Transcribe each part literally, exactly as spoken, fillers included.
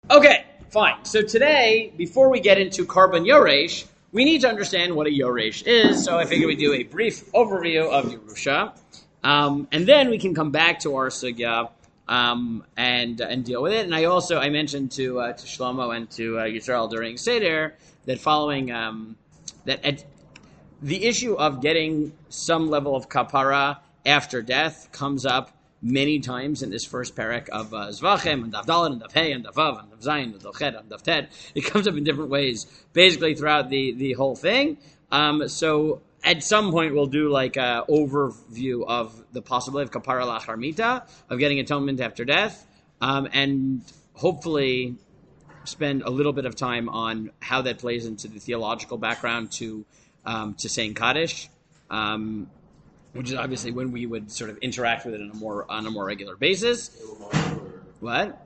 Okay, fine. So today, before we get into Karban Yoresh, we need to understand what a Yoresh is. So I figure we do a brief overview of Yerusha, um, and then we can come back to our sugya um, and and deal with it. And I also I mentioned to uh, to Shlomo and to uh, Yisrael during Seder that following um, that at, the issue of getting some level of kapara after death comes up many times in this first parak of uh, Zvachim, and Davdalan, and Davhei, and Davav, and Davzayin, and Davchet, and Davted. It comes up in different ways, basically throughout the, the whole thing. Um, so at some point we'll do like an overview of the possibility of kapara lachar mita, of getting atonement after death, um, and hopefully spend a little bit of time on how that plays into the theological background to um, to saying Kaddish. Um, which is obviously when we would sort of interact with it on a more on a more regular basis. What?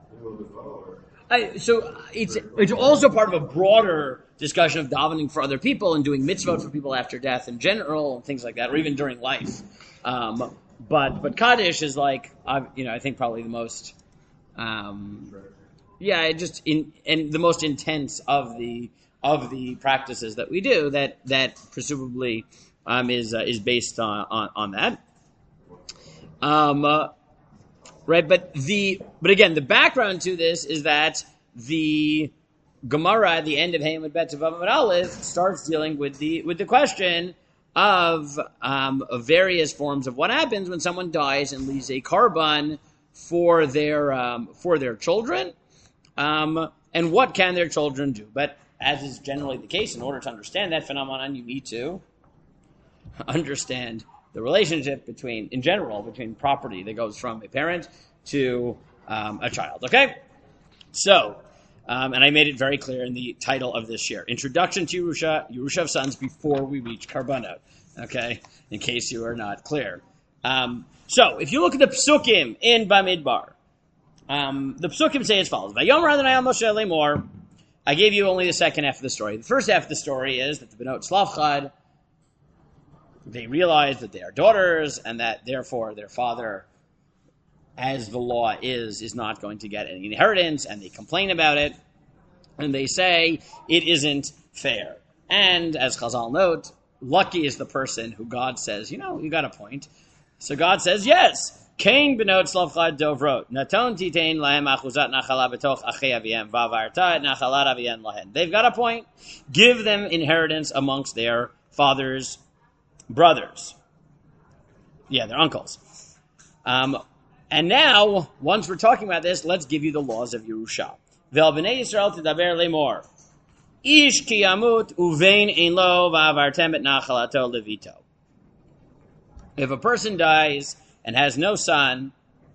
I, so it's it's also part of a broader discussion of davening for other people and doing mitzvot for people after death in general and things like that, or even during life. Um, but but Kaddish is like uh, you know I think probably the most um, yeah it just in and the most intense of the of the practices that we do that that presumably. Um, is uh, is based on on, on that, um, uh, right? But the but again, the background to this is that the Gemara at the end of Hayamid Bet Vav Amud Aleph starts dealing with the with the question of, um, of various forms of what happens when someone dies and leaves a karban for their um, for their children, um, and what can their children do? But as is generally the case, in order to understand that phenomenon, you need to understand the relationship between, in general, between property that goes from a parent to um, a child. Okay? So, um, and I made it very clear in the title of this year, Introduction to Yerusha, Yerusha of Sons, before we reach Karbanot. Okay? In case you are not clear. Um, so, if you look at the Psukim in Bamidbar, um, the Psukim say as follows. Vayomer Adonai al Moshe lemor. I gave you only the second half of the story. The first half of the story is that the Benot Slavchad, they realize that they are daughters and that therefore their father, as the law is, is not going to get any inheritance, and they complain about it, and they say it isn't fair. And as Chazal note, lucky is the person who God says, you know, you got a point. So God says, yes, Kain benot slavchad dovrot, naton titain lahem achuzat nachala betoch achei aviem, vavarta et nachalat aviem lahen. They've got a point. Give them inheritance amongst their fathers' brothers. Yeah, they're uncles. Um, and now, once we're talking about this, let's give you the laws of Yerusha. Ve'al b'nei Yisrael tidaber lemor. Ish ki yamut uvein ein lo va'avartem et nachalato levito. If a person dies and has no son,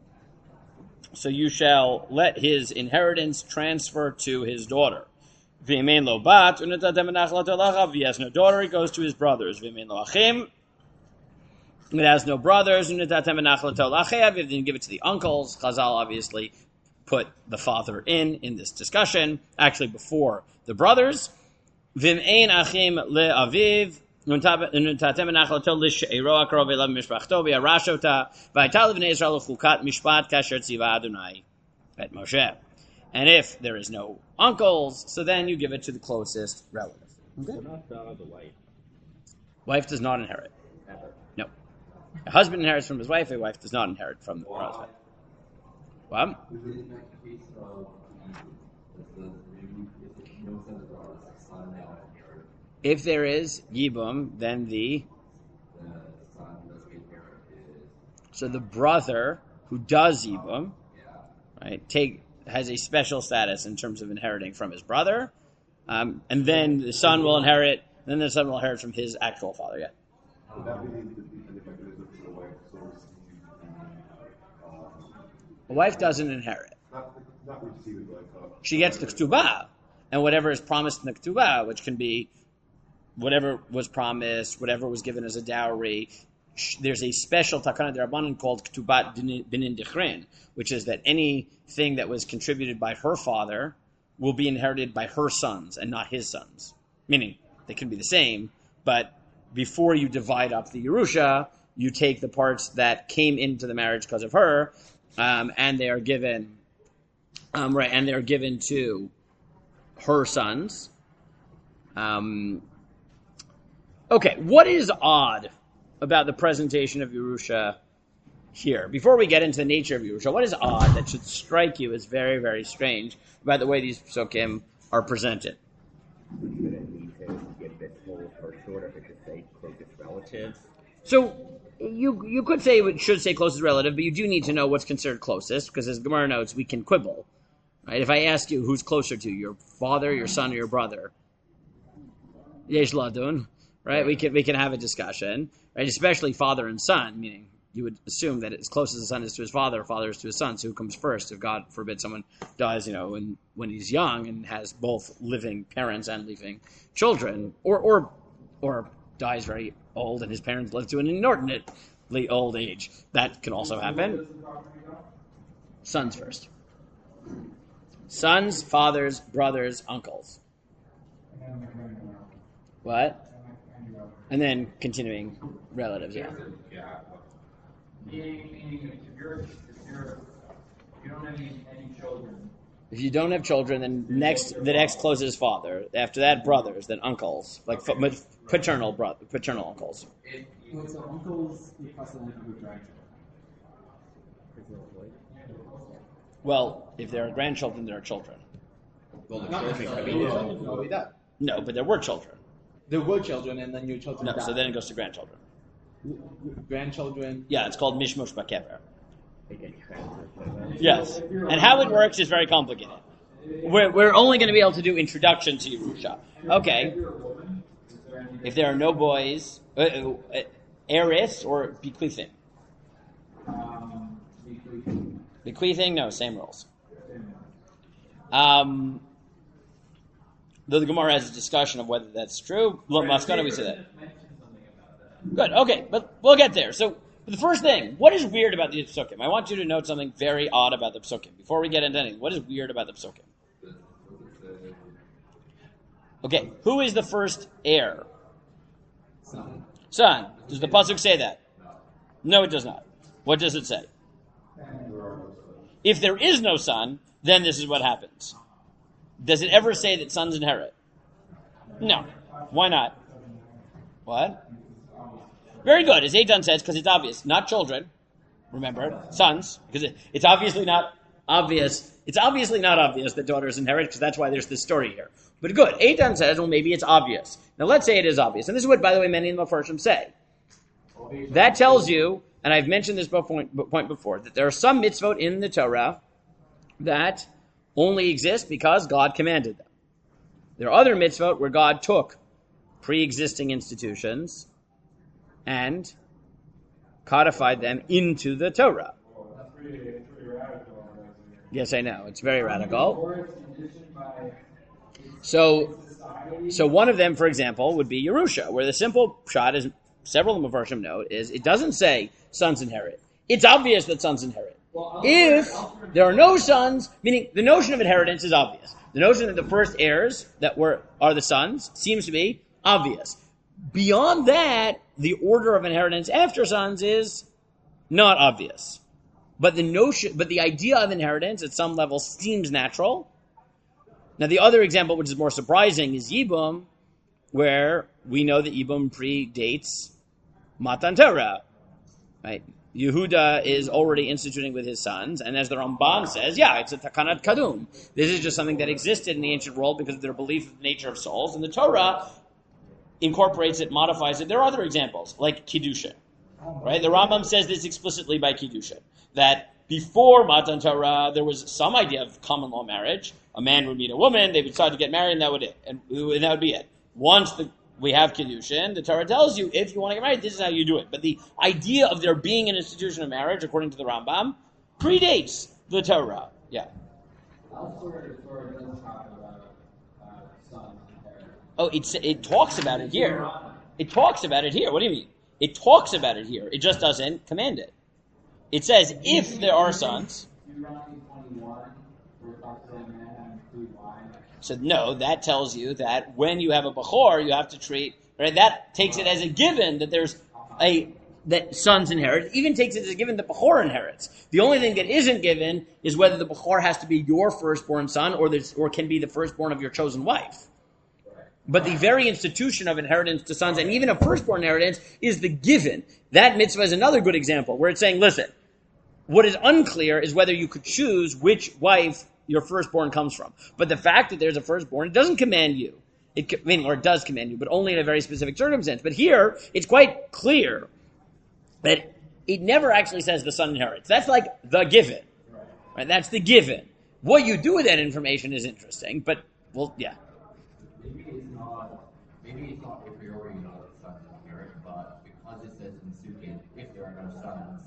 so you shall let his inheritance transfer to his daughter. V'yemein lo bat, unetatem et nachalato lachav. If he has no daughter, he goes to his brothers. V'yemein lo achim. If it has no brothers, unetatem et nachalato lachav. If then give it to the uncles. Chazal obviously put the father in, in this discussion, actually before the brothers. V'yemein achim le'aviv. Unetatem et nachalato l'she'ero akrov elav mishpachto v'yarashota. V'aytal v'nei Yisrael u'chukat mishpat kasher tziva Adonai et Moshe. And if there is no uncles, so then you give it to the closest relative. Okay? So not uh, the wife. Wife does not inherit. Ever. No. A husband inherits from his wife. A wife does not inherit from the wow. husband. What? If there is yibum, then the so the brother who does yibum, right, take. has a special status in terms of inheriting from his brother, um, and then the son will inherit, then the son will inherit from his actual father, yeah. A wife doesn't inherit. She gets the ketubah, and whatever is promised in the ketubah, which can be whatever was promised, whatever was given as a dowry. There's a special takana d'Rabbanan called K'tubat Binin Dichrin, which is that anything that was contributed by her father will be inherited by her sons and not his sons. Meaning, they can be the same, but before you divide up the Yerusha, you take the parts that came into the marriage because of her, um, and they are given Um, right, and they're given to her sons. Um, okay, what is odd about the presentation of Yerusha here? Before we get into the nature of Yerusha, what is odd that should strike you as very, very strange about the way these psukim are presented? So you you could say it should say closest relative, but you do need to know what's considered closest, because as Gemara notes, we can quibble. Right? If I ask you who's closer to your father, your son, or your brother, yesh ladun, right? We can we can have a discussion, right? Especially father and son, meaning you would assume that as close as the son is to his father, father is to his son. So who comes first? If God forbid someone dies, you know, when when he's young and has both living parents and living children, or or or dies very old and his parents live to an inordinately old age, that can also happen. Sons first. Sons, fathers, brothers, uncles. What? And then continuing relatives, yeah. Meaning, if you're, if you're, if you don't have any, any children. If you don't have children, then next, the next closest is father. After that, brothers, then uncles, like fa- paternal brother, paternal uncles. So uncles, you pass on to grandchildren. Well, if there are grandchildren, there are children. Well, the children can be no, that. No, but there were children. There were children, and then your children No, died. so then it goes to grandchildren. Grandchildren. Yeah, it's called mishmosh bakever. Yes, and how it works is very complicated. We're we're only going to be able to do introduction to Yerusha. Okay. If there are no boys, uh, uh, heiress or bequeathing. Um, Bequeathing, no, same rules. Um, though the Gemara has a discussion of whether that's true. Look, Maskana, we say that. Good, okay, but we'll get there. So, the first thing, what is weird about the psukim? I want you to note something very odd about the psukim. Before we get into anything, what is weird about the psukim? Okay, who is the first heir? son. Son. Does the pasuk say that? No, it does not. What does it say? If there is no son, then this is what happens. Does it ever say that sons inherit? No. Why not? What? Very good. As Eitan says, because it's obvious. Not children. Remember, sons. Because it, it's obviously not obvious. It's obviously not obvious that daughters inherit, because that's why there's this story here. But good. Eitan says, well, maybe it's obvious. Now let's say it is obvious. And this is what, by the way, many in the Mefarshim say. That tells you, and I've mentioned this point before, that there are some mitzvot in the Torah that only exist because God commanded them. There are other mitzvot where God took pre-existing institutions and codified them into the Torah. Yes, I know. It's very radical. So, so one of them, for example, would be Yerusha, where the simple shot, as several of the Mefarshim note, is it doesn't say sons inherit. It's obvious that sons inherit. If there are no sons, meaning the notion of inheritance is obvious. The notion that the first heirs that were are the sons seems to be obvious. Beyond that, the order of inheritance after sons is not obvious. But the notion, but the idea of inheritance at some level seems natural. Now, the other example, which is more surprising, is Yibum, where we know that Yibum predates Matan Torah, right? Yehuda is already instituting with his sons, and as the Ramban says, yeah, it's a takanat kadum. This is just something that existed in the ancient world because of their belief in the nature of souls, and the Torah incorporates it, modifies it. There are other examples, like Kiddushin, right? The Rambam says this explicitly by Kiddushin, that before Matan Torah, there was some idea of common law marriage. A man would meet a woman, they would decide to get married, and that would it, and, and that would be it. Once the we have Kiddushin, the Torah tells you, if you want to get married, this is how you do it. But the idea of there being an institution of marriage, according to the Rambam, predates the Torah. Yeah. Oh, it's, it talks about it here. It talks about it here. What do you mean? It talks about it here. It just doesn't command it. It says, if there are sons... So no, that tells you that when you have a bachor, you have to treat, right? That takes it as a given that there's a that sons inherit. It even takes it as a given that Bechor inherits. The only thing that isn't given is whether the Bechor has to be your firstborn son or this, or can be the firstborn of your chosen wife. But the very institution of inheritance to sons, and even a firstborn inheritance, is the given. That mitzvah is another good example, where it's saying, listen, what is unclear is whether you could choose which wife your firstborn comes from. But the fact that there's a firstborn, it doesn't command you. It, I mean, or it does command you, but only in a very specific circumstance. But here, it's quite clear that it never actually says the son inherits. That's like the given. Right? That's the given. What you do with that information is interesting, but, well, yeah. Maybe it's not, maybe it's not a priori not a son inherit, but because it says in Sukkot, if there are no sons.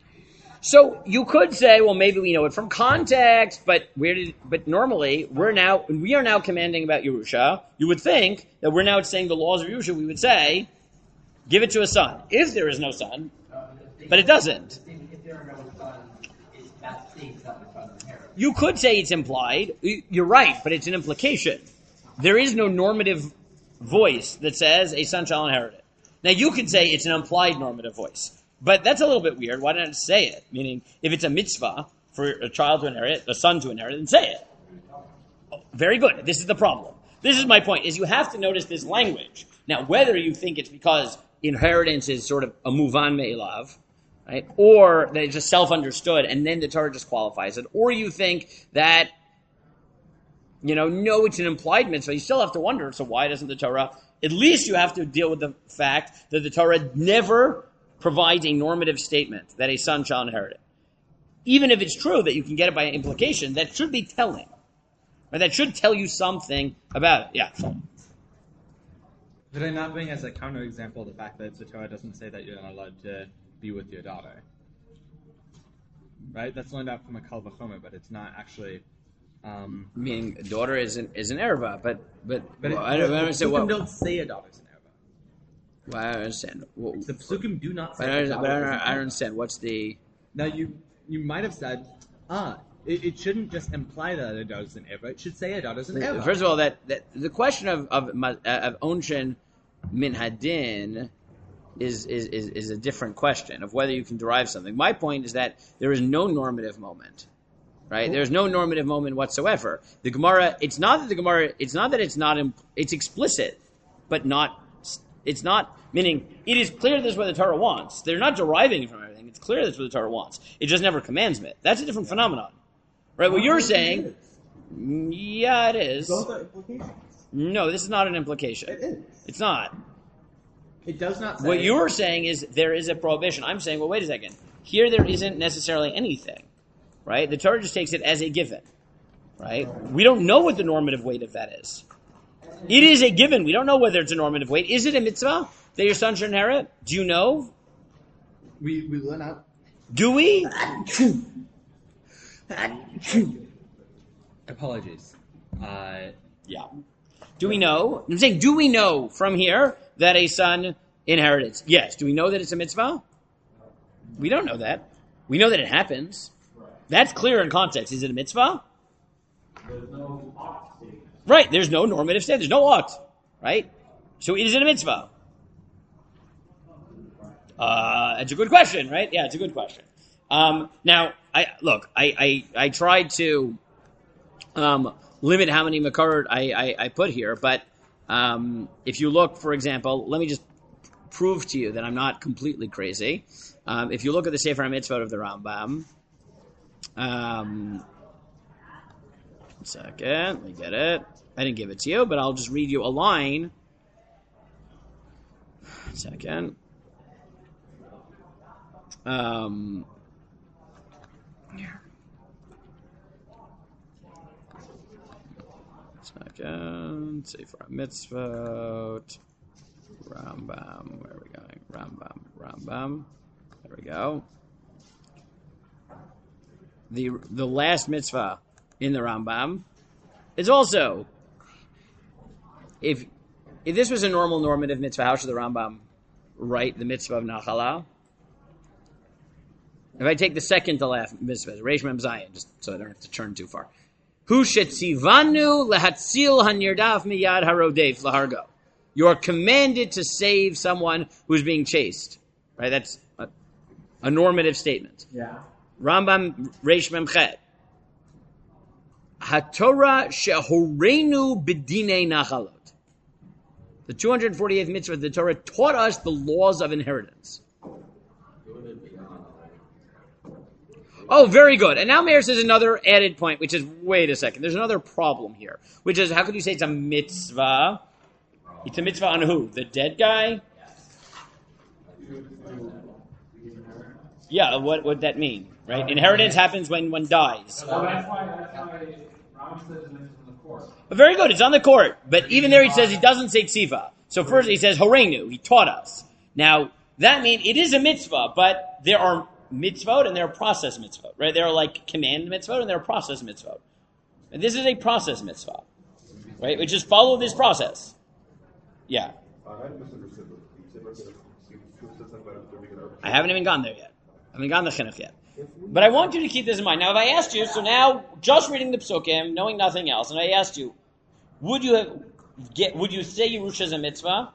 So you could say, well, maybe we know it from context, but where did? But normally we're now we are now commanding about Yerusha. You would think that we're now saying the laws of Yerusha. We would say, give it to a son if there is no son, but it doesn't. If there are no sons, it's that states that the son inherits. You could say it's implied. You're right, but it's an implication. There is no normative voice that says a son shall inherit it. Now you could say it's an implied normative voice. But that's a little bit weird. Why don't I say it? Meaning, if it's a mitzvah for a child to inherit, a son to inherit, then say it. Oh, very good. This is the problem. This is my point, is you have to notice this language. Now, whether you think it's because inheritance is sort of a muvan me'elav, right, or that it's just self-understood and then the Torah just qualifies it, or you think that, you know, no, it's an implied mitzvah, you still have to wonder, so why doesn't the Torah, at least you have to deal with the fact that the Torah never provides a normative statement that a son shall inherit it. Even if it's true that you can get it by implication, that should be telling. Or that should tell you something about it. Yeah. Did I not bring as a counterexample the fact that the Torah doesn't say that you're not allowed to be with your daughter? Right? That's learned out from a Kal Vachomer, but it's not actually... Um, Meaning a daughter is an, is an erva, but... But, but well, it, I don't, I don't understand what... don't say a daughter's an erva. Well, I don't understand. What, The Psukim do not say but I, a don't, daughter but I, is don't, an I don't erva. understand. What's the... Now, you you might have said, ah, it, it shouldn't just imply that a daughter's an erva. It should say a daughter's an erva. First of all, that, that the question of of, of onshin min hadin is, is is is a different question of whether you can derive something. My point is that there is no normative moment, right? There's no normative moment whatsoever. The Gemara, it's not that the Gemara, it's not that it's not, imp, it's explicit, but not, it's not, meaning it is clear this is what the Torah wants. They're not deriving it from everything. It's clear that's what the Torah wants. It just never commands it. That's a different phenomenon, right? What you're saying, yeah, it is. Those are implications. No, this is not an implication. It is. It's not. It does not say... What you're saying is there is a prohibition. I'm saying, well, wait a second. Here there isn't necessarily anything, right? The Torah just takes it as a given, right? We don't know what the normative weight of that is. It is a given. We don't know whether it's a normative weight. Is it a mitzvah that your son should inherit? Do you know? We, we learn out... Do we? Apologies. Uh, Yeah. Do we know? I'm saying, do we know from here that a son inherits? Yes. Do we know that it's a mitzvah? We don't know that. We know that it happens. That's clear in context. Is it a mitzvah? There's no ought statement. Right. There's no normative state. There's no ought. Right? So is it a mitzvah? Uh, it's a good question, right? Yeah, it's a good question. Um, now, I look, I, I, I tried to um, limit how many makarot I, I, I put here, but um, if you look, for example, let me just prove to you that I'm not completely crazy. Um, if you look at the Sefer HaMitzvot of the Rambam, um, one second, let me get it. I didn't give it to you, but I'll just read you a line. One second. Um, here. Second, Sefer HaMitzvot, Rambam, where are we going? Rambam, Rambam, there we go. The the last mitzvah in the Rambam is also, if if this was a normal normative mitzvah, how should the Rambam write the mitzvah of Nachala? If I take the second to last mitzvah, Reish Mem Zayin, just so I don't have to turn too far. Hu shetzivanu lehatzil hanirdaf miyad harodef lahargo. You are commanded to save someone who is being chased, Right? That's a, a normative statement. Yeah. Rambam Reish Memchet. HaTorah shehoreinu b'dinei nachalot. The two hundred forty-eighth mitzvah of the Torah taught us the laws of inheritance. Oh, very good. And now Meir says another added point, which is, wait a second, there's another problem here, which is, how could you say it's a mitzvah? It's a mitzvah on who? The dead guy? Yeah, what would that mean? Right? Inheritance happens when one dies. Well, that's why, that's why Ram says it's in the court. Very good, it's on the court. But even there he says he doesn't say tziva. So first he says horenu, he taught us. Now, that means it is a mitzvah, but there are mitzvot and there are process mitzvot, right? There are like command mitzvot and there are process mitzvot. And this is a process mitzvah, right? We just follow this process. Yeah. I haven't even gone there yet. I haven't gone to chinuch yet. But I want you to keep this in mind. Now, if I asked you, so now, just reading the psukim, knowing nothing else, and I asked you, would you have, get, would you say Yerusha is a mitzvah?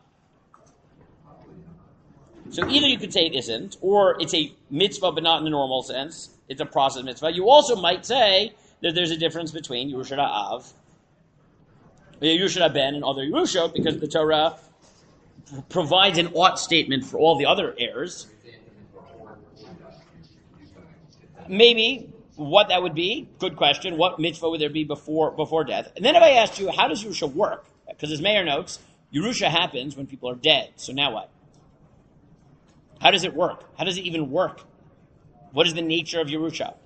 So either you could say it isn't, or it's a mitzvah, but not in the normal sense. It's a process mitzvah. You also might say that there's a difference between Yerusha Av, Yerusha Ben, and other Yerusha, because the Torah provides an ought statement for all the other heirs. Maybe what that would be, good question. What mitzvah would there be before before death? And then if I asked you, how does Yerusha work? Because as Meir notes, Yerusha happens when people are dead. So now what? How does it work? How does it even work? What is the nature of Yerusha?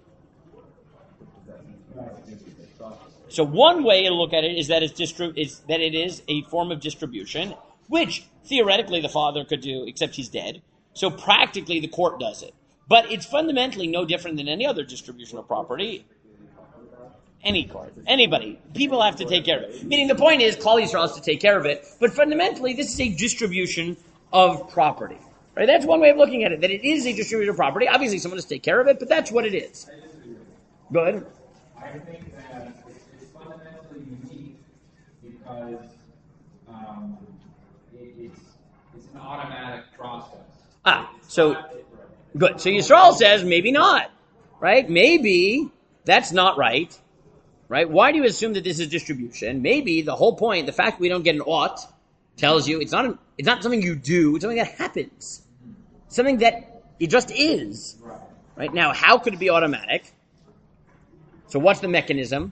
So one way to look at it is that it's distri- is that it is a form of distribution, which theoretically the father could do, except he's dead. So practically the court does it. But it's fundamentally no different than any other distribution of property. Any court, anybody. People have to take care of it. Meaning the point is, Klal Yisrael has to take care of it. But fundamentally, this is a distribution of property. Right? That's one way of looking at it, that it is a distribution of property. Obviously, someone has to take care of it, but that's what it is. Go ahead. I think that it's, it's fundamentally unique because um, it, it's it's an automatic process. Ah, It's so not- good. So Yisrael says maybe not, right? Maybe that's not right, right? Why do you assume that this is distribution? Maybe the whole point, the fact we don't get an ought, tells you it's not an, it's not something you do. It's something that happens, something that it just is. Right now, how could it be automatic? So what's the mechanism?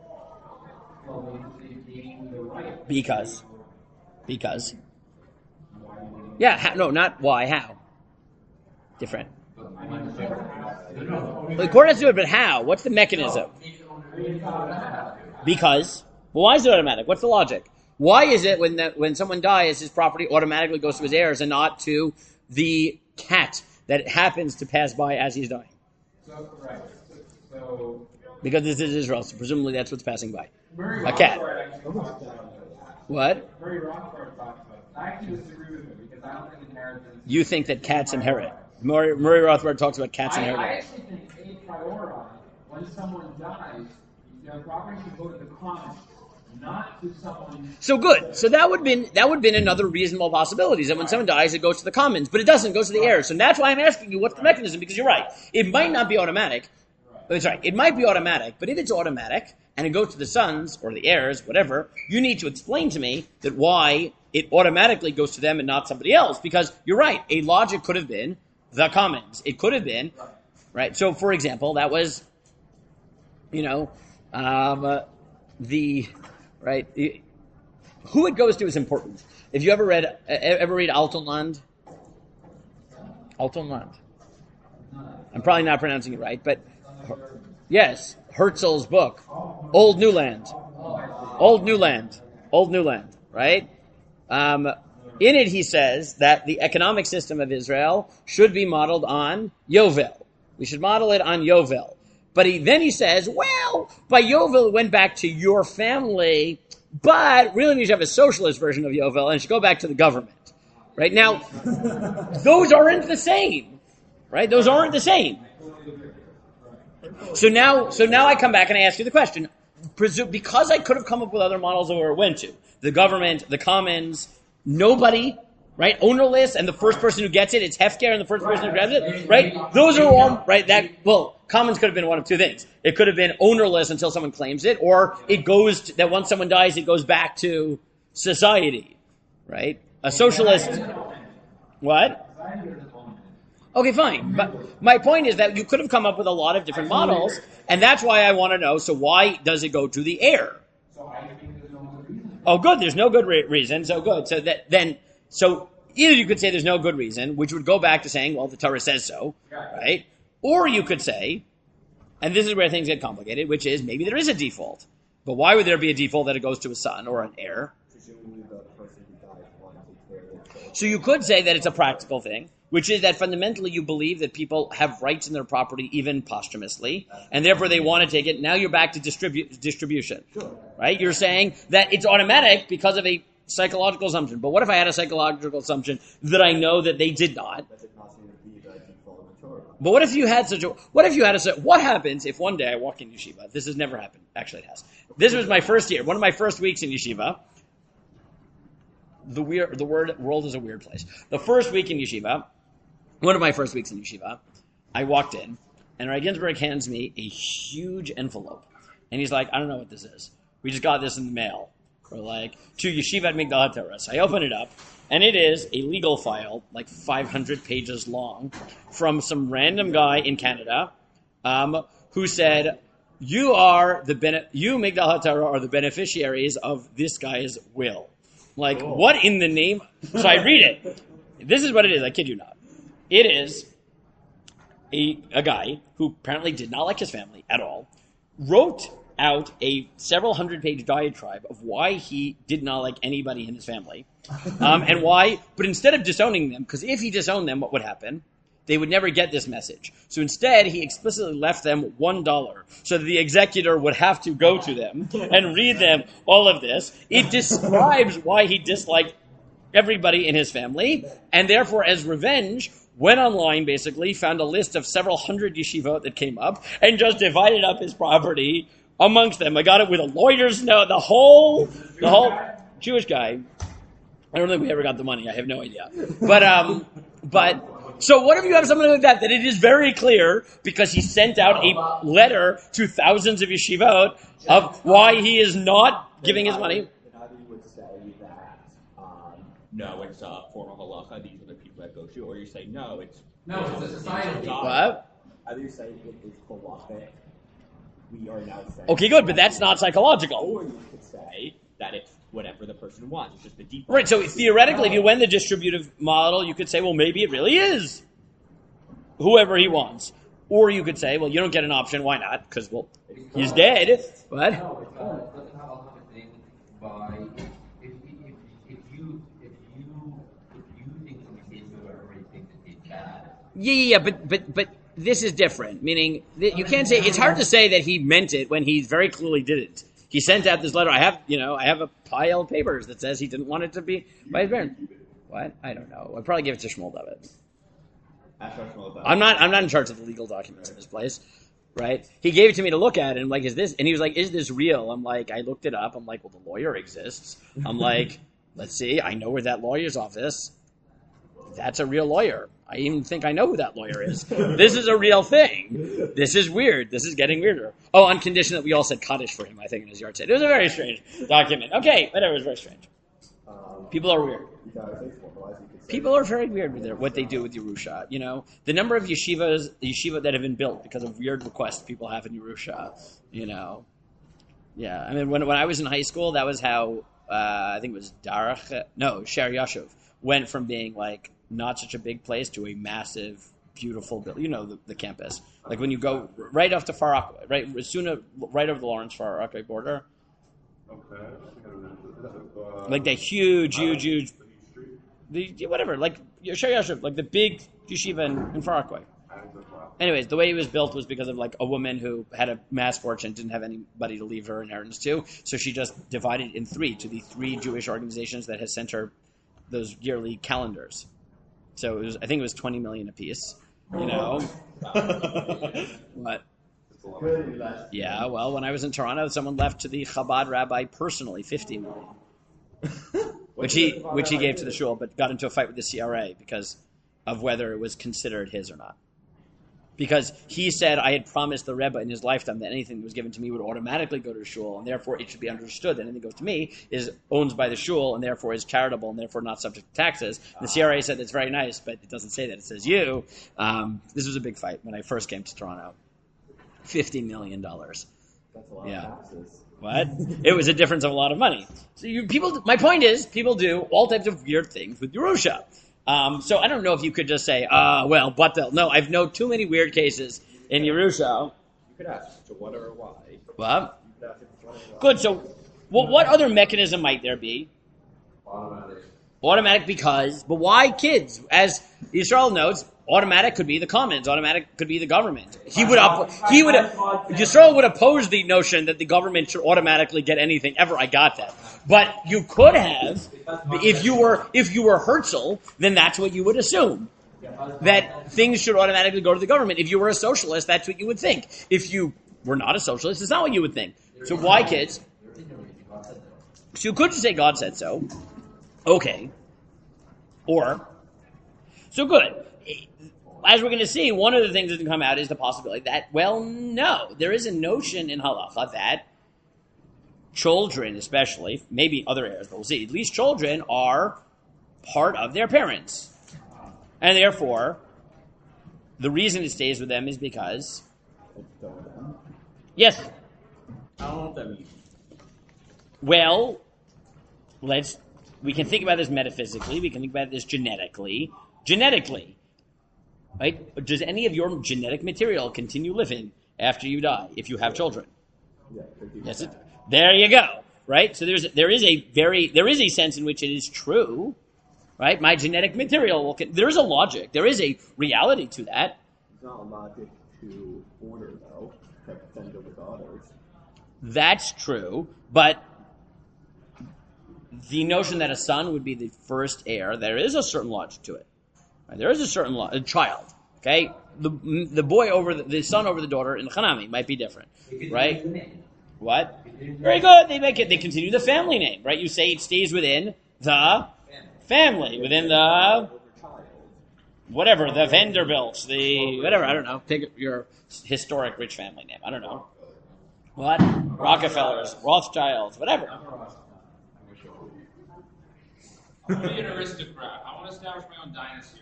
Because, because, yeah, ha- no, not why, how. Different. Well, the court has to do it, but how? What's the mechanism? Because. Well, why is it automatic? What's the logic? Why is it when the, when someone dies, his property automatically goes to his heirs and not to the cat that happens to pass by as he's dying? So, right. So, Because this is Israel, so presumably that's what's passing by. Murray A cat. Rothbard actually talks about that. What? Murray Rothbard talks about it. I actually disagree with him because I don't think inheritance. You think that cats inherit? Murray, Murray Rothbard talks about cats I, I inheriting. actually think a priori, when someone dies, their property should go to the commons, not to someone. So good. So that would been that would have been another reasonable possibility, is that when someone dies, it goes to the commons, but it doesn't. It goes to the heirs. So that's why I'm asking you, what's the mechanism? Because you're right. It might not be automatic. That's right. It might be automatic, but if it's automatic and it goes to the sons or the heirs, whatever, you need to explain to me that why it automatically goes to them and not somebody else. Because you're right. A logic could have been the commons. It could have been, right? So, for example, that was, you know, um, uh, the right. The, who it goes to is important. If you ever read, uh, ever read Altonland, Altonland. I'm probably not pronouncing it right, but yes, Herzl's book, Old New Land, Old New Land, Old New Land, right? Um, in it, he says that the economic system of Israel should be modeled on Yovel. We should model it on Yovel. But he, then he says, well, by Yovel it went back to your family, but really we should have a socialist version of Yovel and it should go back to the government. Right? Now, those aren't the same. Right? Those aren't the same. So now, so now I come back and I ask you the question. Presume, because I could have come up with other models of where it went to. The government, the commons, nobody right? Ownerless, and the first person who gets it, it's hefker, and the first person who grabs it, right? Those are all, right? That, well, commons could have been one of two things. It could have been ownerless until someone claims it, or it goes, to, that once someone dies, it goes back to society, right? A socialist, what? Okay, fine. But my point is that you could have come up with a lot of different models, and that's why I want to know, so why does it go to the heir? So I think there's no good reason. Oh, good. There's no good re- reason. So good. So that then, so either you could say there's no good reason, which would go back to saying, well, the Torah says so, right? Or you could say, and this is where things get complicated, which is maybe there is a default. But why would there be a default that it goes to a son or an heir? So you could say that it's a practical thing, which is that fundamentally you believe that people have rights in their property even posthumously, and therefore they want to take it. Now you're back to distribu- distribution, right? You're saying that it's automatic because of a psychological assumption. But what if I had a psychological assumption that I know that they did not? But what if you had such a, what if you had a, what happens if one day I walk in yeshiva? This has never happened. Actually, it has. This was my first year, one of my first weeks in yeshiva. The weird, the word world is a weird place. The first week in yeshiva, one of my first weeks in yeshiva, I walked in, and Ray Ginsburg hands me a huge envelope. And he's like, I don't know what this is. We just got this in the mail. We're like, to Yeshiva at Migdal HaTorah. So I open it up, and it is a legal file, like five hundred pages long, from some random guy in Canada, um, who said, you are the bene- you, Migdal HaTorah, are the beneficiaries of this guy's will. Like, oh. What in the name? So I read it. This is what it is, I kid you not. It is a, a guy who apparently did not like his family at all, wrote out a several hundred page diatribe of why he did not like anybody in his family, um, and why, but instead of disowning them, because if he disowned them, what would happen? They would never get this message. So instead, he explicitly left them one dollar so that the executor would have to go to them and read them all of this. It describes why he disliked everybody in his family, and therefore, as revenge, went online, basically, found a list of several hundred yeshivot that came up, and just divided up his property amongst them. I got it with a lawyer's note, the whole, the whole Jewish guy. I don't think we ever got the money. I have no idea. But, um, but, so what if you have something like that, that it is very clear, because he sent out a letter to thousands of yeshivot of why he is not giving his money? Either you would say that, um, no, it's a formal halacha, these are the people that go to, or you say, no, it's... No, it's a society. What? Either you say it is halachic, we are now saying... Okay, good, but that's not psychological. Or you could say that it's whatever the person wants. It's just the default. Right, so theoretically, if you went the distributive model, you could say, well, maybe it really is whoever he wants. Or you could say, well, you don't get an option. Why not? Because, well, he's dead. What? No, it's not. It doesn't have a lot of thing by if, if, if, if you if you if you think something is good or you think that it's bad. Yeah, yeah, yeah, but but but this is different. Meaning, that you can't say, it's hard to say that he meant it when he very clearly didn't. He sent out this letter. I have, you know, I have a pile of papers that says he didn't want it to be by his parents. What? I don't know. I'd probably give it to Shmuel David. I'm not. I'm not in charge of the legal documents in this place, right? He gave it to me to look at, and I'm like, "Is this?" And he was like, "Is this real?" I'm like, "I looked it up." I'm like, "Well, the lawyer exists." I'm like, "Let's see. I know where that lawyer's office. That's a real lawyer. I even think I know who that lawyer is. This is a real thing. This is weird. This is getting weirder." Oh, on condition that we all said Kaddish for him, I think, in his yard sale. It was a very strange document. Okay, whatever. It was very strange. People are weird. People are very weird with their, what they do with Yerusha. You know, the number of yeshivas, yeshiva that have been built because of weird requests people have in Yerusha. You know, yeah. I mean, when when I was in high school, that was how uh, I think it was Darach. No, Sher Yashuv went from being like not such a big place to a massive, beautiful building. You know, the, the campus. Like when you go right off to Far Rockaway, right as soon as right over the Lawrence Far Rockaway border. Okay. Like that huge, huge, huge. The, whatever, like Sher Yashuv, like the big yeshiva in, in Far Rockaway. Anyways, the way it was built was because of like a woman who had a mass fortune, didn't have anybody to leave her inheritance to, so she just divided in three to the three Jewish organizations that had sent her those yearly calendars. So it was, I think it was twenty million apiece. You know, what? Yeah, well, when I was in Toronto, someone left to the Chabad rabbi personally fifty million. which he which he gave to the shul, but got into a fight with the C R A because of whether it was considered his or not. Because he said, I had promised the Rebbe in his lifetime that anything that was given to me would automatically go to the shul, and therefore it should be understood that anything that goes to me is owned by the shul, and therefore is charitable, and therefore not subject to taxes. And the C R A said, that's very nice, but it doesn't say that. It says you. Um, this was a big fight when I first came to Toronto. fifty million dollars. That's a lot Yeah. of taxes. What? It was a difference of a lot of money. So you people. My point is, people do all types of weird things with Yerusha. Um, so I don't know if you could just say, uh, well, but they'll. No, I've known too many weird cases in Yerusha. You could ask to what or why. What? You could ask if it's what or why. Good. So, what, what other mechanism might there be? Automatic. Automatic because, but why kids? As Yisrael notes, automatic could be the commons. Automatic could be the government. He would, op- he would, Yisrael would oppose the notion that the government should automatically get anything ever. I got that, but you could have, if you were, if you were Herzl, then that's what you would assume. That things should automatically go to the government. If you were a socialist, that's what you would think. If you were not a socialist, it's not what you would think. So why kids? So you could just say God said so. Okay. Or, so good. As we're going to see, one of the things that can come out is the possibility that, well, no, there is a notion in halacha that children, especially, maybe other areas, but we'll see, at least children are part of their parents. And therefore, the reason it stays with them is because, yes, I don't know what that means. well, let's, we can think about this metaphysically, we can think about this genetically. Genetically, right? Does any of your genetic material continue living after you die if you have children? Yeah, Yes, it, there you go, right? So there's there is a very there is a sense in which it is true, right? My genetic material will. There is a logic, there is a reality to that. It's not a logic to order, though, to send over daughters. That's true, but the notion that a son would be the first heir, there is a certain logic to it. Right? There is a certain lo- a child. Okay, the the boy over the, the son over the daughter in the Hanami might be different, right? What? Very good. They make it. They continue the family name, right? You say it stays within the family, within the whatever, the Vanderbilts, the whatever. I don't know. Pick your historic rich family name. I don't know. What? Rockefellers, Rothschilds, whatever. I want to be an aristocrat. I want to establish my own dynasty.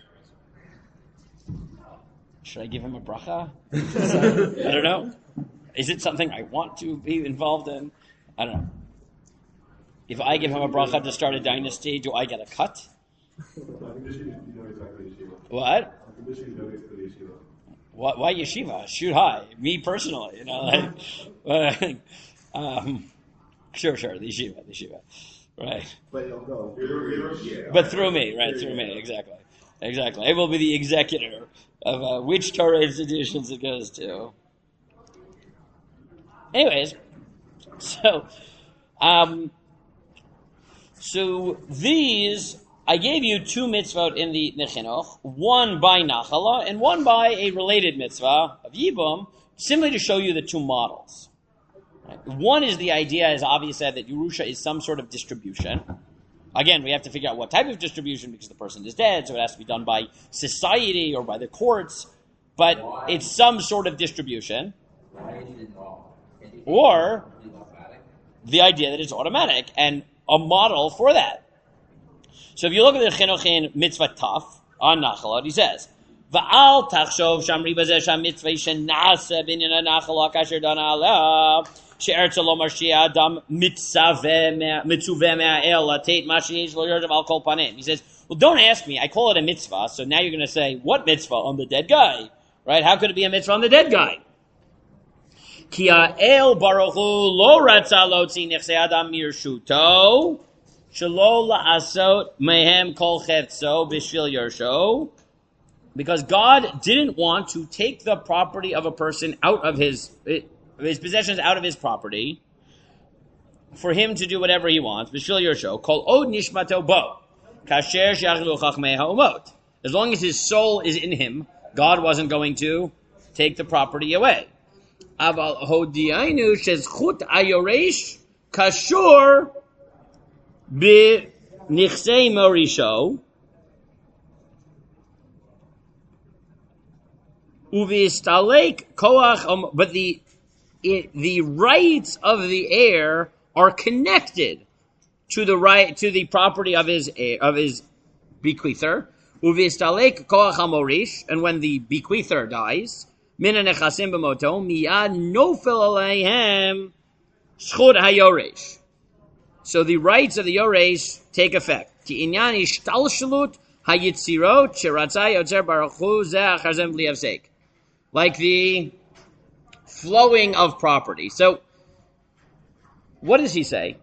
Should I give him a bracha? I don't know. Is it something I want to be involved in? I don't know. If I give him a bracha to start a dynasty, do I get a cut? What? What? Why yeshiva? Shoot high. Me personally, you know, like, um, sure, sure, the yeshiva, the yeshiva, right? But it'll go. But through me, right? Through me, exactly, exactly. I will be the executor of uh, which Torah institutions it goes to. Anyways, so, um, so these, I gave you two mitzvot in the Nechinuch, one by Nachala and one by a related mitzvah of Yibum, simply to show you the two models. Right? One is the idea, as Avi said, that Yerusha is some sort of distribution. Again, we have to figure out what type of distribution because the person is dead, so it has to be done by society or by the courts, but Why? it's some sort of distribution. Why is it wrong? Or Is it automatic? the idea that it's automatic and a model for that. So if you look at the Chinuch in Mitzvah Taf on Nachalot, he says, "Va'al tachshov shamri bazeh sham mitzvah shenase binyan Nachalot kasher dana aleh she'ertz lo marshi adam mitzaveh mitzuveh me'el latet mashiyish lo yerdav al kol panim." He says, "Well, don't ask me. I call it a mitzvah. So now you're going to say, what mitzvah on the dead guy, right? How could it be a mitzvah on the dead guy?" Ki ha'el baruch hu lo ratza lotzi nechsei adam mirshuto shelo la'asot mehem kol chetzo b'shvil yersho, because God didn't want to take the property of a person out of his his possessions out of his property for him to do whatever he wants. B'shvil yersho kol od nishmato bo kasher sheyachlu chachmei ha'omot. As long as his soul is in him, God wasn't going to take the property away. Aval hodiainu shezchut ayoresh kashur be nichsei morisho, uvistalek koach, but the it, the rights of the heir are connected to the right to the property of his of his bequeather. Uvistalek koach hamorish, and when the bequeather dies, mina nechasim b'moto miyad nofel aleihem schud hayoresh. So the rights of the yoresh take effect. Ki inyan ishtalshalut hayitzirot sheratzai yotzer baruch hu zeh achazem bli hafsek. Like the flowing of property. So, what does he say?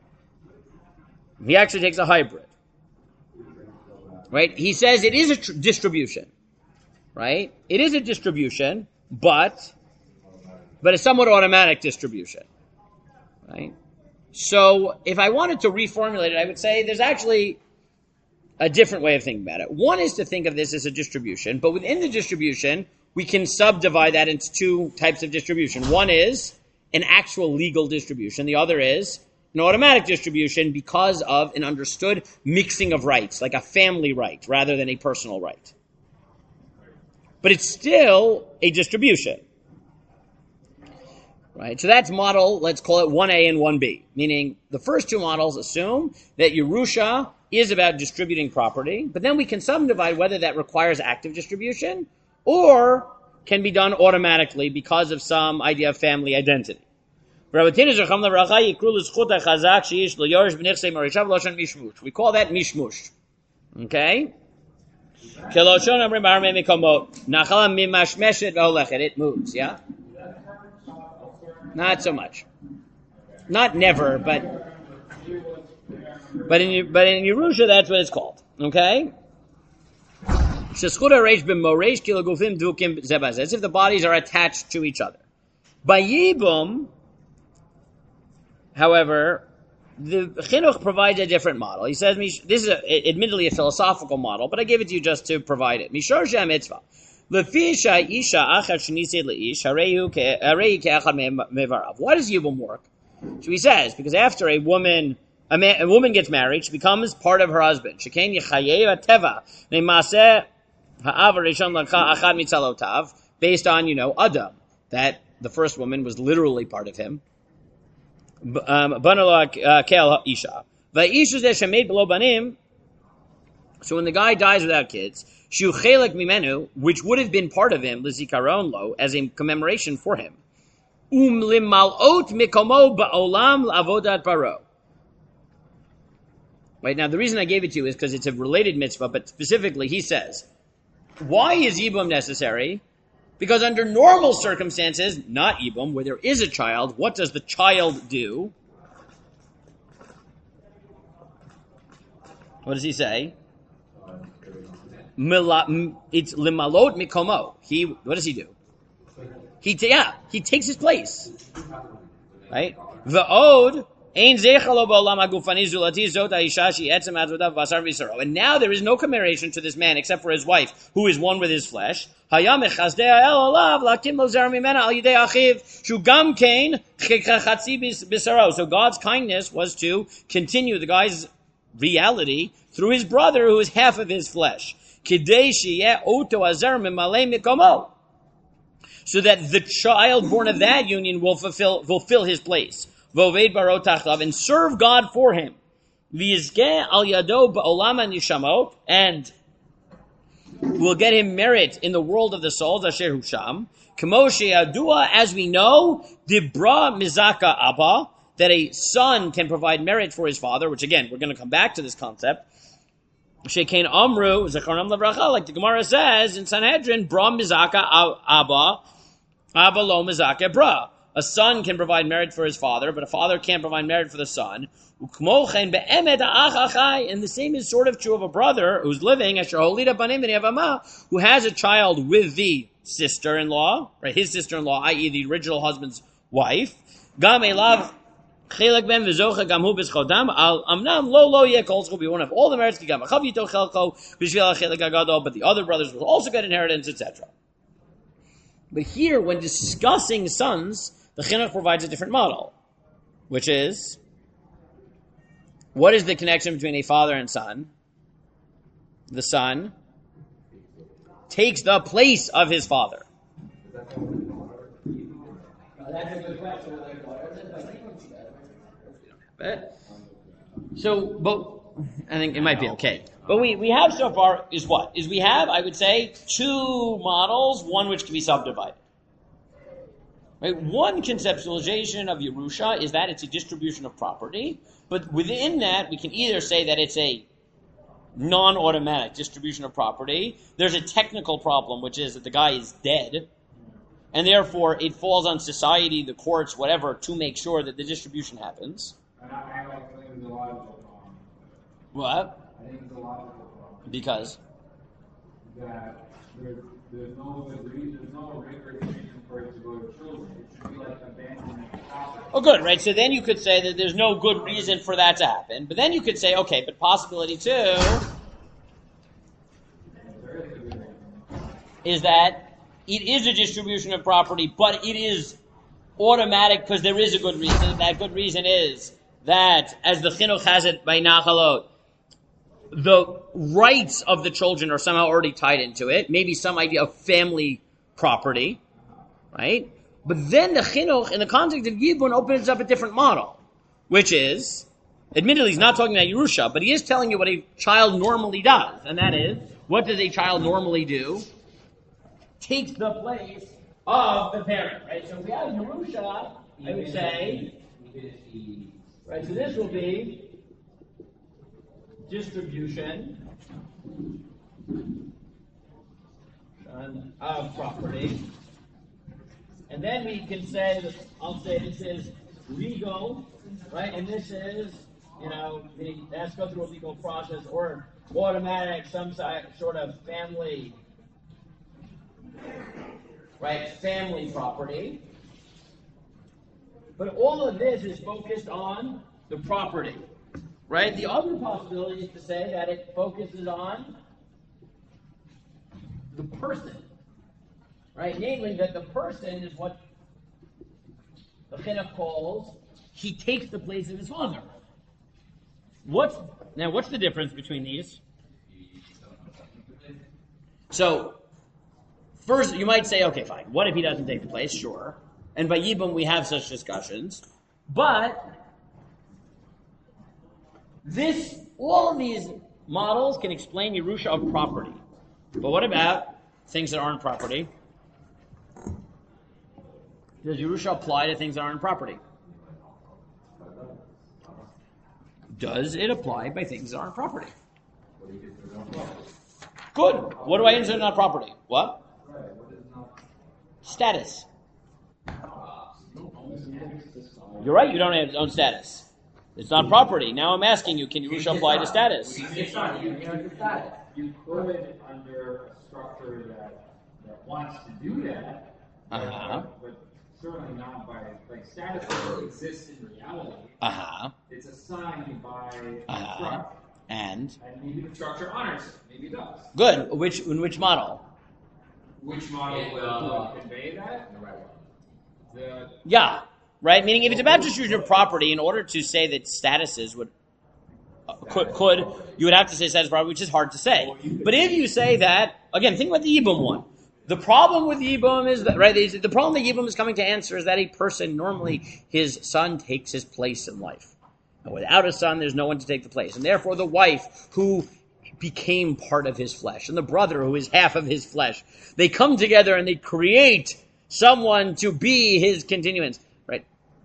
He actually takes a hybrid. Right? He says it is a tr- distribution. Right? It is a distribution, but but it's somewhat automatic distribution. Right? So, if I wanted to reformulate it, I would say there's actually a different way of thinking about it. One is to think of this as a distribution, but within the distribution, we can subdivide that into two types of distribution. One is an actual legal distribution. The other is an automatic distribution because of an understood mixing of rights, like a family right rather than a personal right. But it's still a distribution. Right? So that's model, let's call it one A and one B. Meaning the first two models assume that Yerusha is about distributing property, but then we can subdivide whether that requires active distribution or can be done automatically because of some idea of family identity. We call that mishmush. Okay? It moves, yeah? Not so much. Not never, but but in but in Yerusha that's what it's called. Okay? As if the bodies are attached to each other. By Yibum, however, the Chinuch provides a different model. He says, this is a, admittedly a philosophical model, but I gave it to you just to provide it. Mishor Shem Mitzvah. Why does Yibum work? So he says, because after a woman, a, man, a woman gets married, she becomes part of her husband. Based on, you know, Adam, that the first woman was literally part of him. Um, so when the guy dies without kids, which would have been part of him, l'zikaron lo, as a commemoration for him. Um limalot mikomo ba'olam la'avodat paro. Right, now the reason I gave it to you is because it's a related mitzvah, but specifically he says, why is Yibum necessary? Because under normal circumstances, not Yibum, where there is a child, what does the child do? What does he say? It's limalot mikomo. He, what does he do? He, yeah, he takes his place. Right? V'od ein zechalo ba'olam hagufani zulati zot ha'isha she'etzem azodav basar v'yisaro. And now there is no commemoration to this man except for his wife, who is one with his flesh. Hayam echazdei ha'el olav lakim lo zer mimena al yidei achiv shu gam kein chatzi b'saro. So God's kindness was to continue the guy's reality through his brother, who is half of his flesh. Kidei sheyeh oto azer mimalei mikomo. So that the child born of that union will fulfill, fulfill his place. Voved baro tachtav, and serve God for him. V'yizgeh al yado ba'olam ha'nishamot, and will get him merit in the world of the souls, asher hu sham. K'mo she'yadua, as we know, dibra mizaka abba, that a son can provide merit for his father, which again, we're going to come back to this concept. Shekein amru, zechronam levracha, like the Gemara says in Sanhedrin, bra mizaka abba, abba lo mizaka bra. A son can provide merit for his father, but a father can't provide merit for the son. And the same is sort of true of a brother who's living, who has a child with the sister-in-law, right? His sister-in-law, that is the original husband's wife. We won't have all the merits, but the other brothers will also get inheritance, et cetera. But here, when discussing sons, the Chinuch provides a different model, which is what is the connection between a father and son? The son takes the place of his father. That's a good question. So, but I think it might be okay. But we, we have so far is what? Is we have, I would say, two models, one which can be subdivided. Right? One conceptualization of Yerusha is that it's a distribution of property, but within that we can either say that it's a non-automatic distribution of property. There's a technical problem, which is that the guy is dead, and therefore it falls on society, the courts, whatever, to make sure that the distribution happens. And I, I like think it's a logical problem. What? I think it's a logical problem. Because? That there's, there's no good reason, there's no rigorous reason for it to go to children. It should be like abandoning the property. Oh, good, right? So then you could say that there's no good reason for that to happen. But then you could say, okay, but possibility two is that it is a distribution of property, but it is automatic because there is a good reason. That good reason is that, as the Chinuch has it by Nachalot, the rights of the children are somehow already tied into it. Maybe some idea of family property, right? But then the Chinuch, in the context of Yibun, opens up a different model, which is, admittedly, he's not talking about Yerusha, but he is telling you what a child normally does, and that is, what does a child normally do? Takes the place of the parent, right? So if we have Yerusha, I would say, right, so this will be distribution of property. And then we can say, that, I'll say this is legal, right? And this is, you know, the, that's go through a legal process or automatic, some sort of family, right? Family property. But all of this is focused on the property, right? The other possibility is to say that it focuses on the person. Right, namely that the person is what the Chinuch calls, he takes the place of his father. What's now? What's the difference between these? So, first you might say, okay, fine. What if he doesn't take the place? Sure. And by Yibum we have such discussions, but this, all of these models can explain Yerusha of property. But what about things that aren't property? Does Yerusha apply to things that aren't property? Does it apply by things that aren't property? Good. What do I consider not property? What? Status. You're right, you don't have own status. It's not property. Now I'm asking you, can Yerusha apply to status? It's not. You, you could, under a structure that, that wants to do that, Uh-huh. but certainly not by, like, status doesn't exist in reality. Uh-huh. It's assigned by Uh-huh. structure. And? And maybe the structure honors it. Maybe it does. Good. Which in which model? Which model It, will uh, convey that? The right one. The Yeah. Right? Meaning if it's about distribution of property, in order to say that statuses would uh, could, could you would have to say status property, which is hard to say. But if you say that, again, think about the Yibum one. The problem with Yibum is that, right, the problem that Yibum is coming to answer is that a person, normally, his son takes his place in life. And without a son, there's no one to take the place. And therefore, the wife, who became part of his flesh, and the brother, who is half of his flesh, they come together and they create someone to be his continuance, right?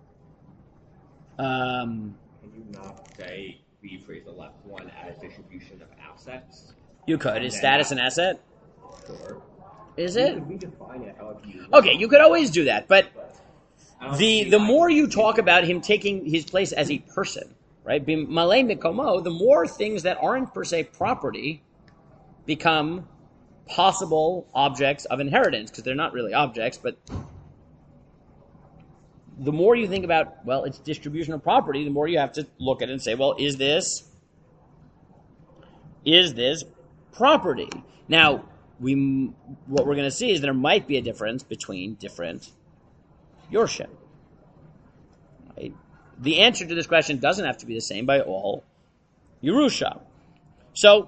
Um, Can you not say rephrase the left one as distribution of assets? you could. Is status an asset? Sure. Is it? We define it however you want. Okay, you could always do that, but I don't the see the why- more you talk about him taking his place as a person, right? Malay mikomo, the more things that aren't per se property become possible objects of inheritance, because they're not really objects, but the more you think about, well, it's distribution of property, the more you have to look at it and say, well, is this is this property? Now, we what we're going to see is there might be a difference between different yorshim. Right? The answer to this question doesn't have to be the same by all Yerusha. So,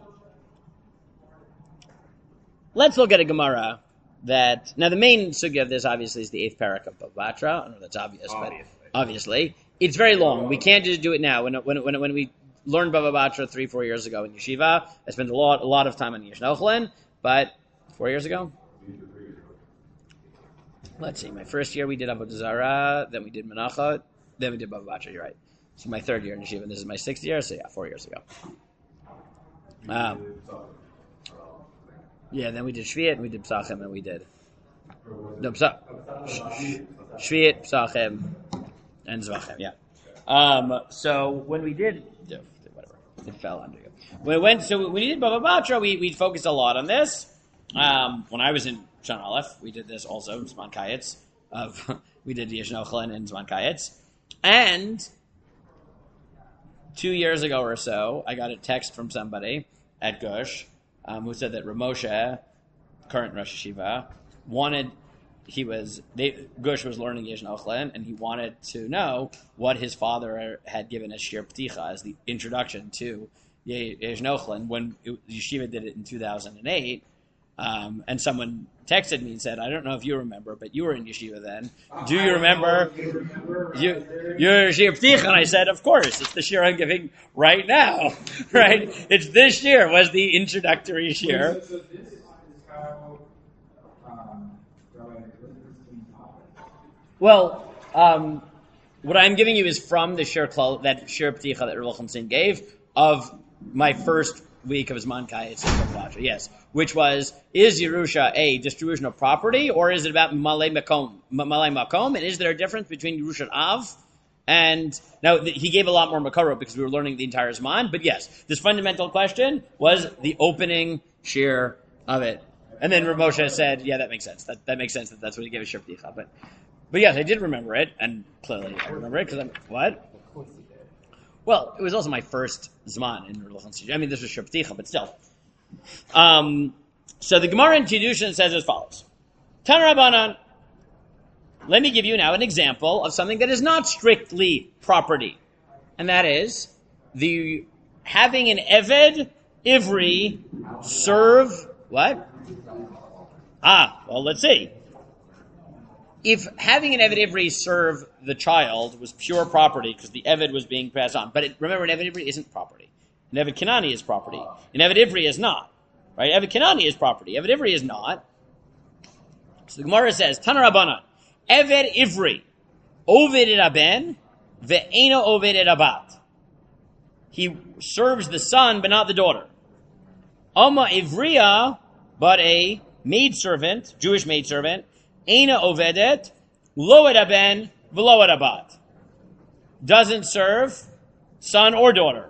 let's look at a Gemara that, now the main sugya of this obviously is the eighth parak of Bava Batra. I know that's obvious, Obviously. but obviously. It's very long. We can't just do it now. When when when, when we learned Bava Batra three, four years ago in Yeshiva, I spent a lot a lot of time on Yesh Nochlin, but four years ago? Let's see. My first year we did Avodah Zarah, then we did Menachot, then we did Bava Batra, you're right. So my third year in Yeshiva, and this is my sixth year, so yeah, four years ago. Um, yeah, then we did Shvi'it, and we did Psachim, and we did... No, Psach... Shvi'it, Psachim, and Zvachim, yeah. Um, so when we did... Yeah, whatever. It fell under you. When we went, so when we did Bava Batra, we, we focused a lot on this. Um, when I was in Shan Aleph, we did this also in Zman Kayetz. Of, we did Yesh Nochlin and Zman Kayetz. And... Two years ago or so, I got a text from somebody at Gush um, who said that Ramosha, current Rosh Hashiva, wanted, he was, they, Gush was learning Yesh Nochlin, and he wanted to know what his father had given as Shir Pticha, as the introduction to Yesh Nochlin, when it, Yeshiva did it in two thousand eight. Um, and someone texted me and said, I don't know if you remember, but you were in Yeshiva then. Do you remember? You, you're Shir Pticha. And I said, of course, it's the shir I'm giving right now. Right? It's this year was the introductory shir. So, so this is how um, Rabbi Lichtenstein taught it. Well, um, what I'm giving you is from the shir klal, that Shir Pticha that Rabbi Lichtenstein gave of my first week of Zman Kayetz in Bava Batra, yes, which was, is Yerusha a distribution of property, or is it about Malay Makom? Malay Makom, and is there a difference between Yerusha and Av? And now th- he gave a lot more Makaro because we were learning the entire Zman, but yes, this fundamental question was the opening shir of it. And then Rav Moshe said, yeah, that makes sense. That that makes sense that that's what he gave a Shir Pticha. But, but yes, I did remember it, and clearly I remember it because I'm, what? Well, it was also my first Zman in Relachon. I mean, this was Shir Pticha, but still. Um, so the Gemara in Kiddushin says as follows. Tana Rabbanan, let me give you now an example of something that is not strictly property. And that is the having an Eved Ivri serve, what? Ah, well, let's see. If having an Eved Ivri serve the child was pure property because the Eved was being passed on, but it, remember, an Eved Ivri isn't property. An Eved Kanani is property. An Eved Ivri is not. Right? Eved Kanani is property. Eved Ivri is not. So the Gemara says, Tana Rabbanan, Eved Ivri, Oved et Aben, ve'eno Oved et Abat. He serves the son, but not the daughter. Alma Ivriya, but a maidservant, Jewish maidservant, Eina Ovedet, Lo et Aben, v'lo et Abat. Doesn't serve son or daughter.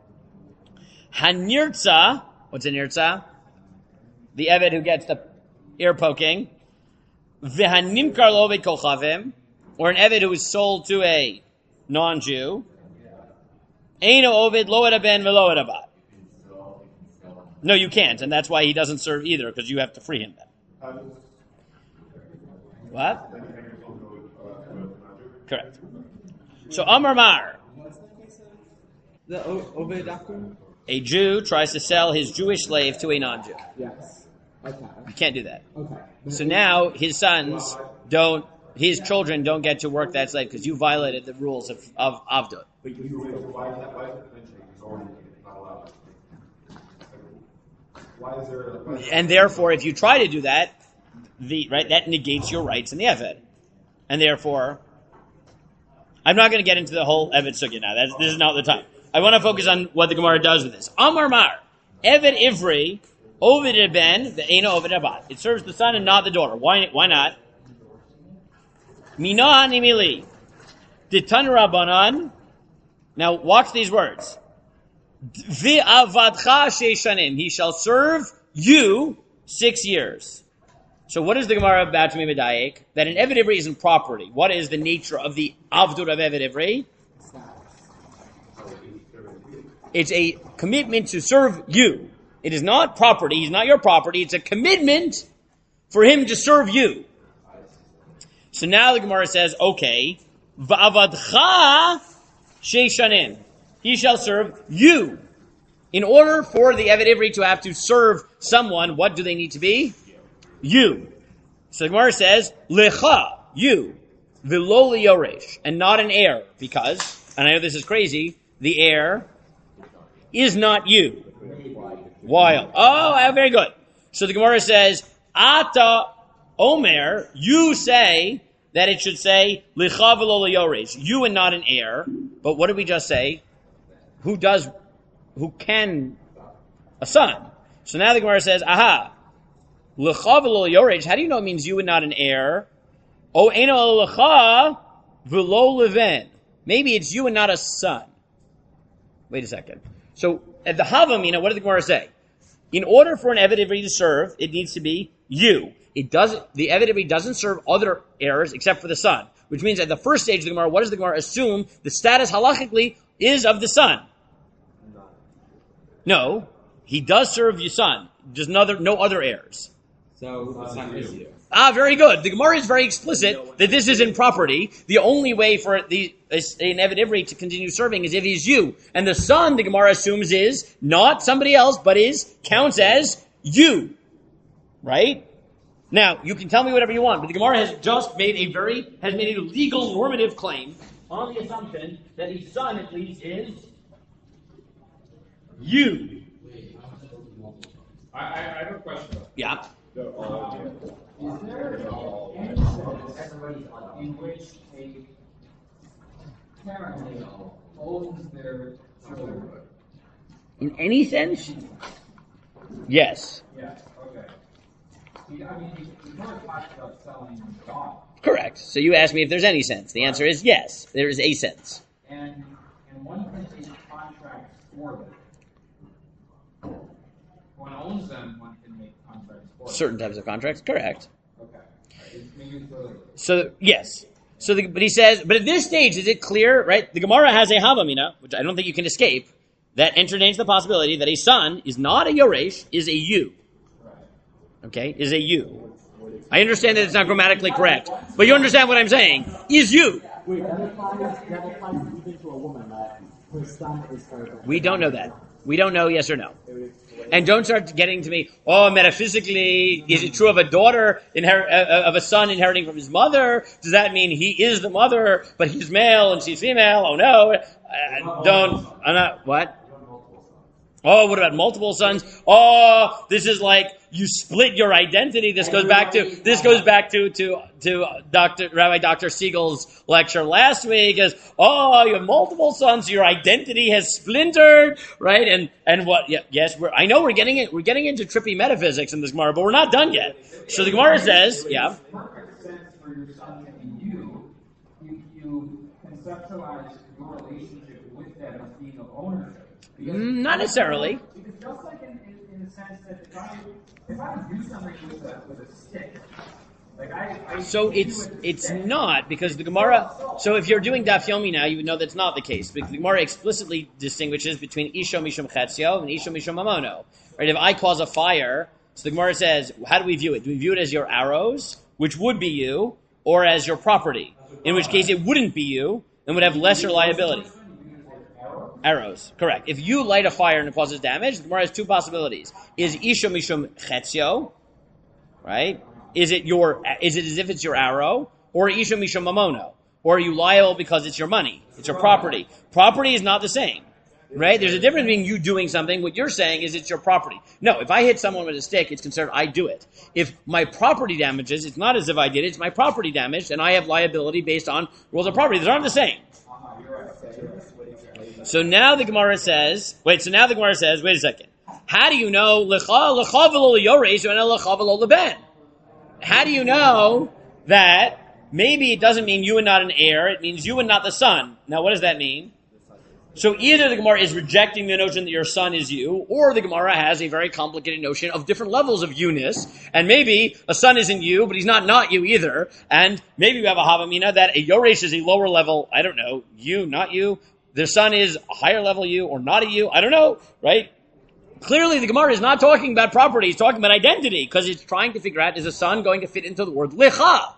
Hanirtza, what's a nirtza? The Eved who gets the ear poking. V'hanimkar lo oved kolchavim, or an Eved who is sold to a non-Jew. Eino oved lo et Aben, v'lo et Abat. No, you can't, and that's why he doesn't serve either, because you have to free him then. What? Correct. So Amar Mar, The o- Oved Akum? a Jew tries to sell his Jewish slave to a non-Jew. Yes. Okay. You can't do that. Okay. So now his sons don't, his children don't get to work that slave because you violated the rules of, of Avdut. But you why is that why is it mentioning it's already not allowed? Why is there a And therefore, if you try to do that, the right that negates your rights in the Eved. And therefore, I'm not going to get into the whole Eved Sugya now. That's, this is not the time. I want to focus on what the Gemara does with this. Amar Mar, Eved Ivri, Oved Ben, the Eino Oved Abat. It serves the son and not the daughter. Why? Why not? Mina Nimili, Ditan Rabbanan. Now watch these words. V'avadcha sheishanim. He shall serve you six years. So what is the Gemara about to me medayek? That an Eved Ivri isn't property. What is the nature of the Avdur of Eved Ivri? It's a commitment to serve you. It is not property. He's not your property. It's a commitment for him to serve you. So now the Gemara says, okay, v'avadcha sheishanim. He shall serve you In order for the Eved Ivri to have to serve someone, what do they need to be? You. So the Gemara says, Lecha, you, v'lo liyoresh, and not an heir, because, and I know this is crazy, the heir is not you. While. Oh, very good. So the Gemara says, Ata Omer, you say that it should say, Lecha v'lo liyoresh, you and not an heir. But what did we just say? Who does, who can, a son. So now the Gemara says, aha, Lecha v'lo liyoresh, how do you know it means you and not an heir? O eno lecha v'lo leven. Maybe it's you and not a son. Wait a second. So at the Havamina, what did the Gemara say? In order for an Eved Ivri to serve, it needs to be you. It doesn't. The Eved Ivri doesn't serve other heirs except for the son, which means at the first stage of the Gemara, what does the Gemara assume the status halachically is of the son? No, he does serve your son. Just no other, no other heirs. So the son is you. Ah, very good. The Gemara is very explicit that this isn't property. The only way for the an Eved Ivri to continue serving is if he's you. And the son, the Gemara assumes, is not somebody else, but is, counts as you. Right? Now, you can tell me whatever you want, but the Gemara has just made a very, has made a legal normative claim on the assumption that his son at least is you. I, I, I have a question though. Yeah. Um, is there any sense in which a parent owns their children? In any sense? Yes. Yes, okay. See, I mean, you never talked about selling dogs. Correct. So you asked me if there's any sense. The answer is yes. There is a sense. And, and one can make contracts for them. One owns them, one can make contracts for them. Certain types of contracts. Correct. Okay. It's maybe it's a, So, yes. So, the, but he says, but at this stage, is it clear, right? The Gemara has a Havamina, which I don't think you can escape, that entertains the possibility that a son is not a Yoresh, is a you. Okay? Is a you. I understand that it's not grammatically correct, but you understand what I'm saying. Is you. Wait, that applies, that applies even to a woman that her son is her. We don't know that. We don't know yes or no. And don't start getting to me, oh, metaphysically, is it true of a daughter, inher- uh, of a son inheriting from his mother? Does that mean he is the mother, but he's male and she's female? Oh, no. Uh, don't, I'm not, what? Oh, what about multiple sons? Oh, this is like you split your identity. This goes back to this goes back to to to Doctor Rabbi Doctor Siegel's lecture last week. Is oh, you have multiple sons, your identity has splintered, right? And and what? Yeah, yes, we're, I know we're getting it. We're getting into trippy metaphysics in this Gemara, but we're not done yet. So the Gemara says, yeah. perfect sense for your son to be you. You, you conceptualize your relationship with them as being of ownership. Because Not necessarily. Because just like in, in, in the sense that if I if I do something with a with a stick, like I, I So hit you it's with a it's stick, not because the Gemara. So if you're doing Daf Yomi now, you would know that's not the case. Because the Gemara explicitly distinguishes between Isho Mishum Chetzio and Isho Mishum Mamono. Right? If I cause a fire, so the Gemara says, how do we view it? Do we view it as your arrows, which would be you, or as your property? In which case it wouldn't be you and would have lesser liability. Arrows, correct. If you light a fire and it causes damage, the Gemara has two possibilities. Is Isho Mishum Chetzio, right? Is it your? Is it as if it's your arrow, or Isho Mishum Mamono, or are you liable because it's your money, it's your property? Property is not the same, right? There's a difference between you doing something. What you're saying is it's your property. No, if I hit someone with a stick, it's considered I do it. If my property damages, it's not as if I did it. It's my property damaged, and I have liability based on rules of property. Those aren't the same. So now the Gemara says, wait, so now the Gemara says, wait a second. How do you know, lecha, lecha v'lo yoresh, and lecha v'lo leben? How do you know that maybe it doesn't mean you and not an heir, it means you and not the son? Now what does that mean? So either the Gemara is rejecting the notion that your son is you, or the Gemara has a very complicated notion of different levels of you-ness, and maybe a son isn't you, but he's not not you either, and maybe you have a Havamina that a yoresh is a lower level, I don't know, you, not you, their son is a higher level you or not a you. I don't know, right? Clearly, the Gemara is not talking about property. It's talking about identity because it's trying to figure out, is a son going to fit into the word licha?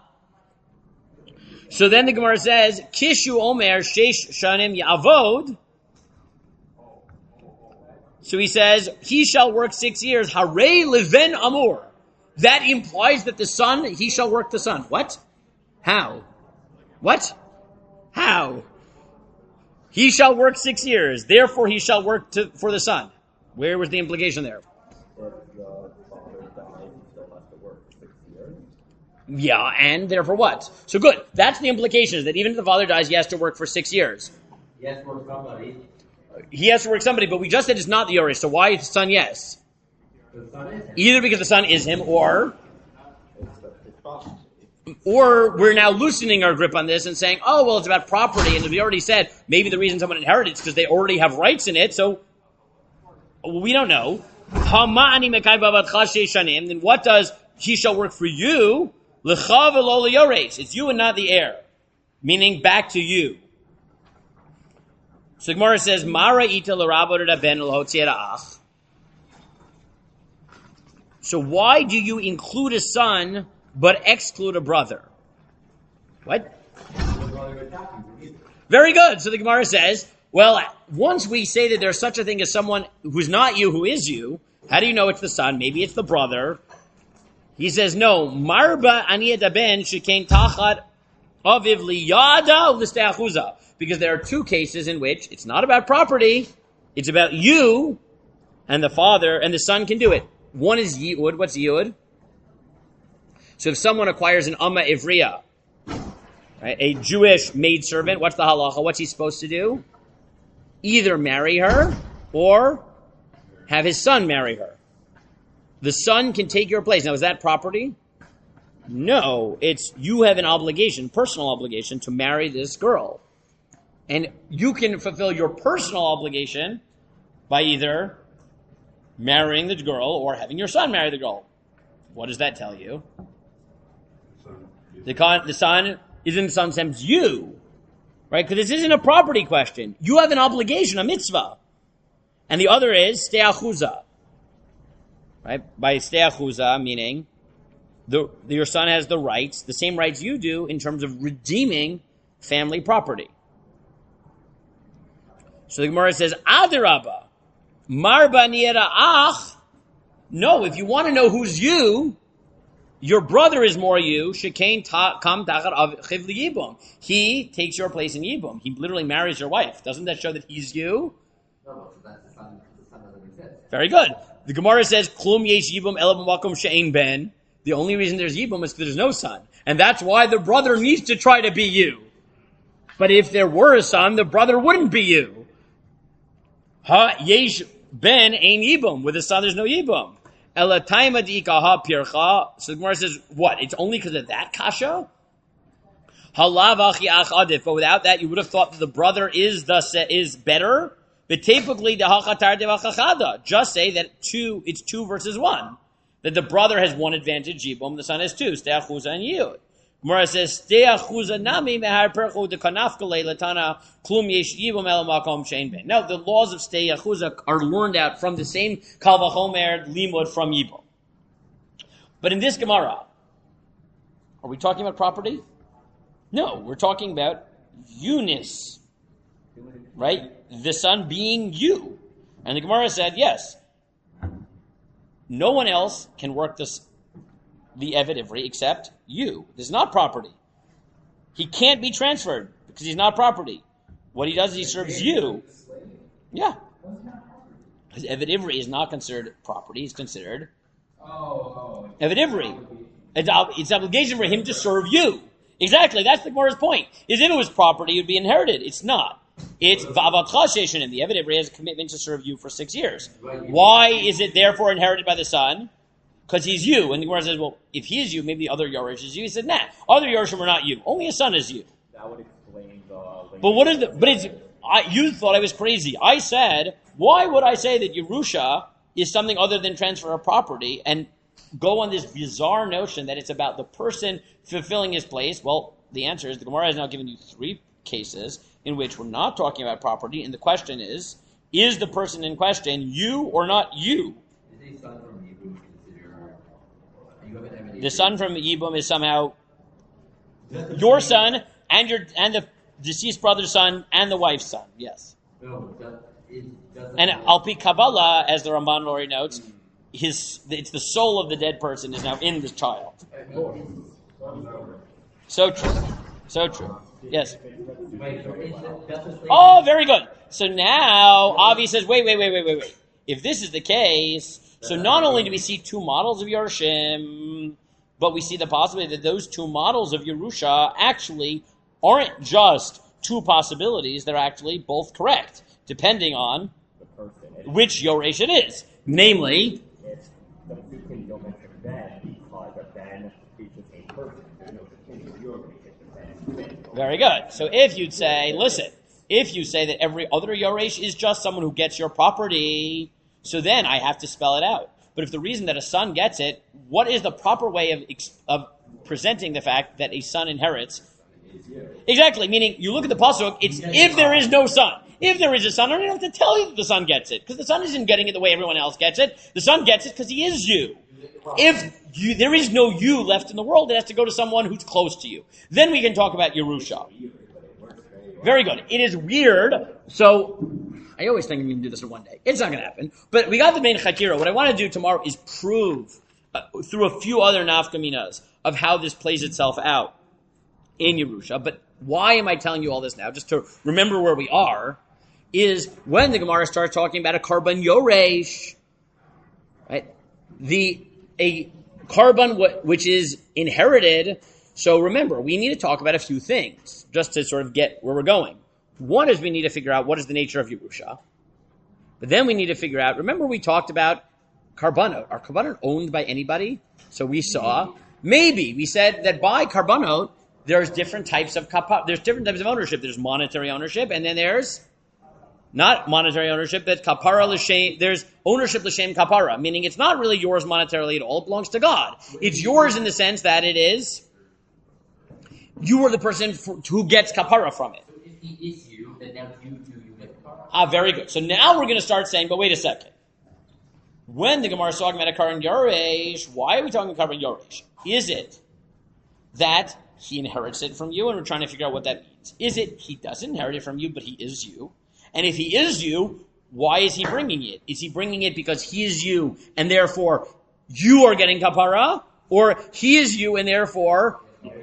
So then the Gemara says, Kishu Omer Sheish Shanim Ya'avod. So he says, he shall work six years. Harei leven amur. That implies that the son, he shall work the son. What? How? What? How? He shall work six years. Therefore, he shall work to, for the son. Where was the implication there? Yeah, and therefore what? So good. That's the implication, is that even if the father dies, he has to work for six years. He has to work somebody. He has to work somebody, but we just said it's not the Yoresh, so why is the son yes? The son is him. Either because the son is him, or or we're now loosening our grip on this and saying, oh, well, it's about property, and we already said maybe the reason someone inherited is because they already have rights in it, so we don't know. Then what does he shall work for you? It's you and not the heir, meaning back to you. So Gemara says, Mara ita l'rabot ben l'hotziera. So why do you include a son but exclude a brother? What? Very good. So the Gemara says, well, once we say that there's such a thing as someone who's not you, who is you, how do you know it's the son? Maybe it's the brother. He says, no, marba aniyat ben shekain tachat aviv liyada u'listeachuza. Because there are two cases in which it's not about property, it's about you and the father, and the son can do it. One is yi'ud. What's yi'ud? So if someone acquires an amma ivriya, right, a Jewish maidservant, what's the halacha? What's he supposed to do? Either marry her or have his son marry her. The son can take your place. Now, is that property? No, it's you have an obligation, personal obligation, to marry this girl. And you can fulfill your personal obligation by either marrying the girl or having your son marry the girl. What does that tell you? The, con- the son is in some sense you, right? Because this isn't a property question. You have an obligation, a mitzvah. And the other is steachuza, right? By steachuza, meaning the, your son has the rights, the same rights you do in terms of redeeming family property. So the Gemara says, Adarabba, marba niera ach. No, if you want to know who's you, your brother is more you. Shekain kam tachat av chiv liyibum. He takes your place in yibum. He literally marries your wife. Doesn't that show that he's you? No, that's the son. The son doesn't exist. Very good. The Gemara says, Klum yesh yibum elav makom she'ein ben. The only reason there's yibum is because there's no son. And that's why the brother needs to try to be you. But if there were a son, the brother wouldn't be you. Ha yesh ben ein yibum. With a son, there's no yibum. Ela taima diika ha pircha. So the Gemara says, what? It's only because of that kasha? Halav achi ach adif. But without that, you would have thought that the brother is the is better. But typically, the hachatar devachachada. Just say that two. It's two versus one. That the brother has one advantage, yibum. The son has two. Steachuza and yiyud. Gemara says, Steachuza nami mehar perchu de kanafkale latana klum yesh yibum el makom shein ben. Now, the laws of Steachuza are learned out from the same kal vachomer limud from yibum. But in this Gemara, are we talking about property? No, we're talking about you-ness. Right? The son being you. And the Gemara said, yes, no one else can work this, the Eved Ivri except you. This is not property. He can't be transferred because he's not property. What he does is he serves you. Yeah. Because Eved Ivri is not considered property. He's considered Eved Ivri. It's, it's obligation for him to serve you. Exactly. That's the Gemara's point. Is if it was property, it would be inherited. It's not. It's Va'avatcha Sheishanim. The Eved Ivri has a commitment to serve you for six years. Why is it therefore inherited by the son? Because he's you. And the Gemara says, well, if he is you, maybe the other Yoresh is you. He said, nah, other Yoreshim are not you. Only a son is you. That would explain the... But what is the... But it's... I, you thought I was crazy. I said, why would I say that Yerusha is something other than transfer of property and go on this bizarre notion that it's about the person fulfilling his place? Well, the answer is the Gemara has now given you three cases in which we're not talking about property, and the question is, is the person in question you or not you? Is a son from Yibum considered? You have an Eved The son from Yibum is somehow your son and your and the deceased brother's son and the wife's son. Yes. No, the, is does And Al Pi Kabbalah, as the Ramban already notes, his it's the soul of the dead person is now in the child. So true. So true. Yes. Wait, so is it, does it say Oh, very good. So now Avi says, wait, wait, wait, wait, wait, wait. If this is the case, so not only do we see two models of Yerushim, but we see the possibility that those two models of Yerusha actually aren't just two possibilities, they're actually both correct, depending on the person. which Yoresh it is. Namely, It's the Sukkah you don't mention then because a Ben features a person. There's no distinction of your it's a Ben. very good. So if you'd say, listen, if you say that every other Yoresh is just someone who gets your property, so then I have to spell it out. But if the reason that a son gets it, what is the proper way of ex- of presenting the fact that a son inherits? Exactly, meaning you look at the pasuk, it's if there is no son. If there is a son, I don't have to tell you that the son gets it, because the son isn't getting it the way everyone else gets it. The son gets it because he is you. If you, there is no you left in the world, it has to go to someone who's close to you. Then we can talk about Yerusha. Very good. It is weird. So, I always think we can do this in one day. It's not going to happen. But we got the main Chakira. What I want to do tomorrow is prove, uh, through a few other nafkaminas, of how this plays itself out in Yerusha. But why am I telling you all this now? Just to remember where we are, is when the Gemara starts talking about a Karban Yoresh, right? The, a Karban w- which is inherited. So remember, we need to talk about a few things, just to sort of get where we're going. One is we need to figure out what is the nature of Yerusha. But then we need to figure out, remember we talked about Karbanot. Are Karbanot owned by anybody? So we saw, maybe, we said that by Karbanot, there's different types of kapara, there's different types of ownership. There's monetary ownership, and then there's not monetary ownership, that kapara l'shem, there's ownership l'shem kapara, meaning it's not really yours monetarily at all, it belongs to God. It's yours in the sense that it is, you are the person for, who gets kapara from it. So if he is you, then now you do you get the car. Ah, very good. So now we're going to start saying, but wait a second. When the Gemara is talking about a Karan Yoresh, why are we talking about Karan Yoresh? Is it that he inherits it from you, and we're trying to figure out what that means? Is it he doesn't inherit it from you, but he is you? And if he is you, why is he bringing it? Is he bringing it because he is you, and therefore you are getting kapara? Or he is you, and therefore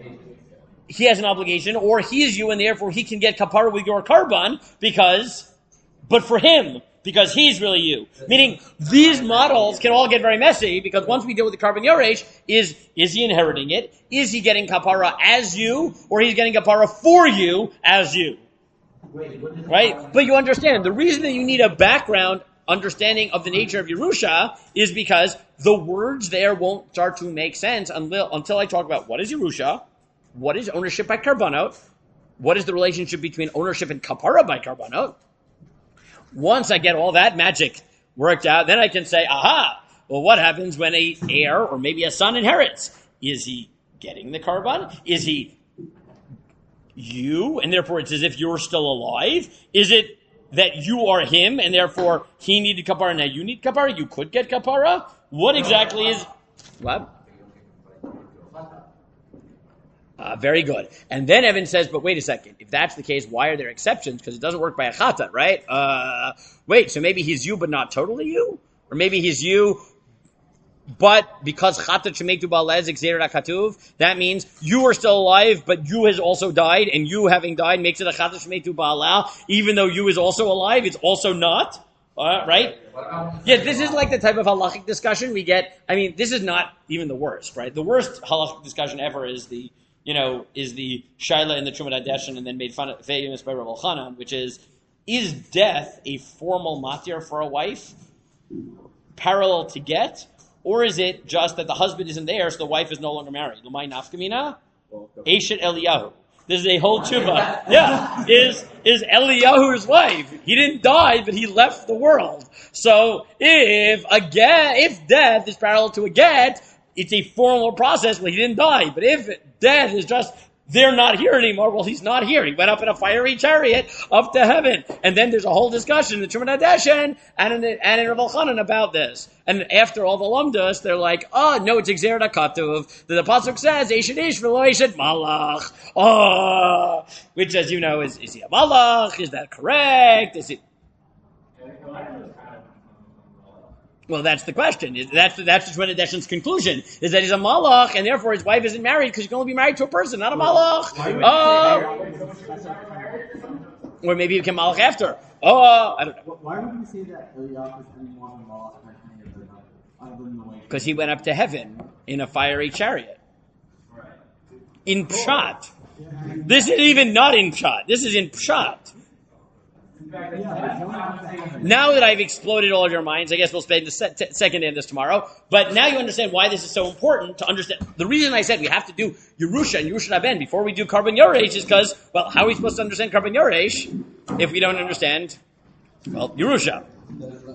he has an obligation? Or he is you, and therefore he can get kapara with your karban because, but for him, because he's really you. Meaning, these models can all get very messy, because once we deal with the Karban Yoresh, is, is he inheriting it? Is he getting kapara as you? Or he's getting kapara for you as you? Right? But you understand, the reason that you need a background understanding of the nature of Yerusha is because the words there won't start to make sense until, until I talk about what is Yerusha, what is ownership by Karbanot, what is the relationship between ownership and kapara by Karbanot. Once I get all that magic worked out, then I can say, aha, well, what happens when a heir or maybe a son inherits? Is he getting the karban? Is he you, and therefore it's as if you're still alive? Is it that you are him, and therefore he needed kapara, now you need kapara? You could get kapara? What exactly is... What? Uh, very good. And then Evan says, but wait a second. If that's the case, why are there exceptions? Because it doesn't work by a chata, right? Uh, wait, so maybe he's you, but not totally you? Or maybe he's you, but because chata shemetu ba'alez exered hakatuv, that means you are still alive, but you has also died, and you having died makes it a chata shemetu ba'aleh, even though you is also alive, it's also not. Uh, right? Yeah, this is like the type of halachic discussion we get. I mean, this is not even the worst, right? The worst halachic discussion ever is the you know, is the Shaila in the Trumad Hadeshin and then made fun of, famous by Rav Elchanan, which is, is death a formal matir for a wife, parallel to get, or is it just that the husband isn't there, so the wife is no longer married? L'may nafkamina? Eshet Eliyahu. This is a whole tshuva. Yeah, is is Eliyahu's wife. He didn't die, but he left the world. So if a get, if death is parallel to a get, it's a formal process. Well, he didn't die. But if death is just, they're not here anymore, well, he's not here. He went up in a fiery chariot up to heaven. And then there's a whole discussion in the Trumad Hadeshin and in, and in Rav Elchanan about this. And after all the lumdas, they're like, oh, no, it's Exer Hakatuv. The Pasuk says, Eshet Ish v'lo Eshet Malach. Oh, which, as you know, is, is he a Malach? Is that correct? Is it... Well, that's the question. That's that's just Shmuel conclusion is that he's a malach, and therefore his wife isn't married because you can only be married to a person, not a malach. Oh, or maybe you can malach after. Oh, I don't know. Why would you say that Eliyahu is any more than malach other than the way? Because he went up to heaven in a fiery chariot. In Pshat. This is even not in Pshat. This is in Pshat. Now that I've exploded all of your minds, I guess we'll spend the se- t- second day of this tomorrow. But now you understand why this is so important to understand. The reason I said we have to do Yerusha and Yerusha Haben before we do Karban Yoresh is because, well, how are we supposed to understand Karban Yoresh if we don't understand, well, Yerusha?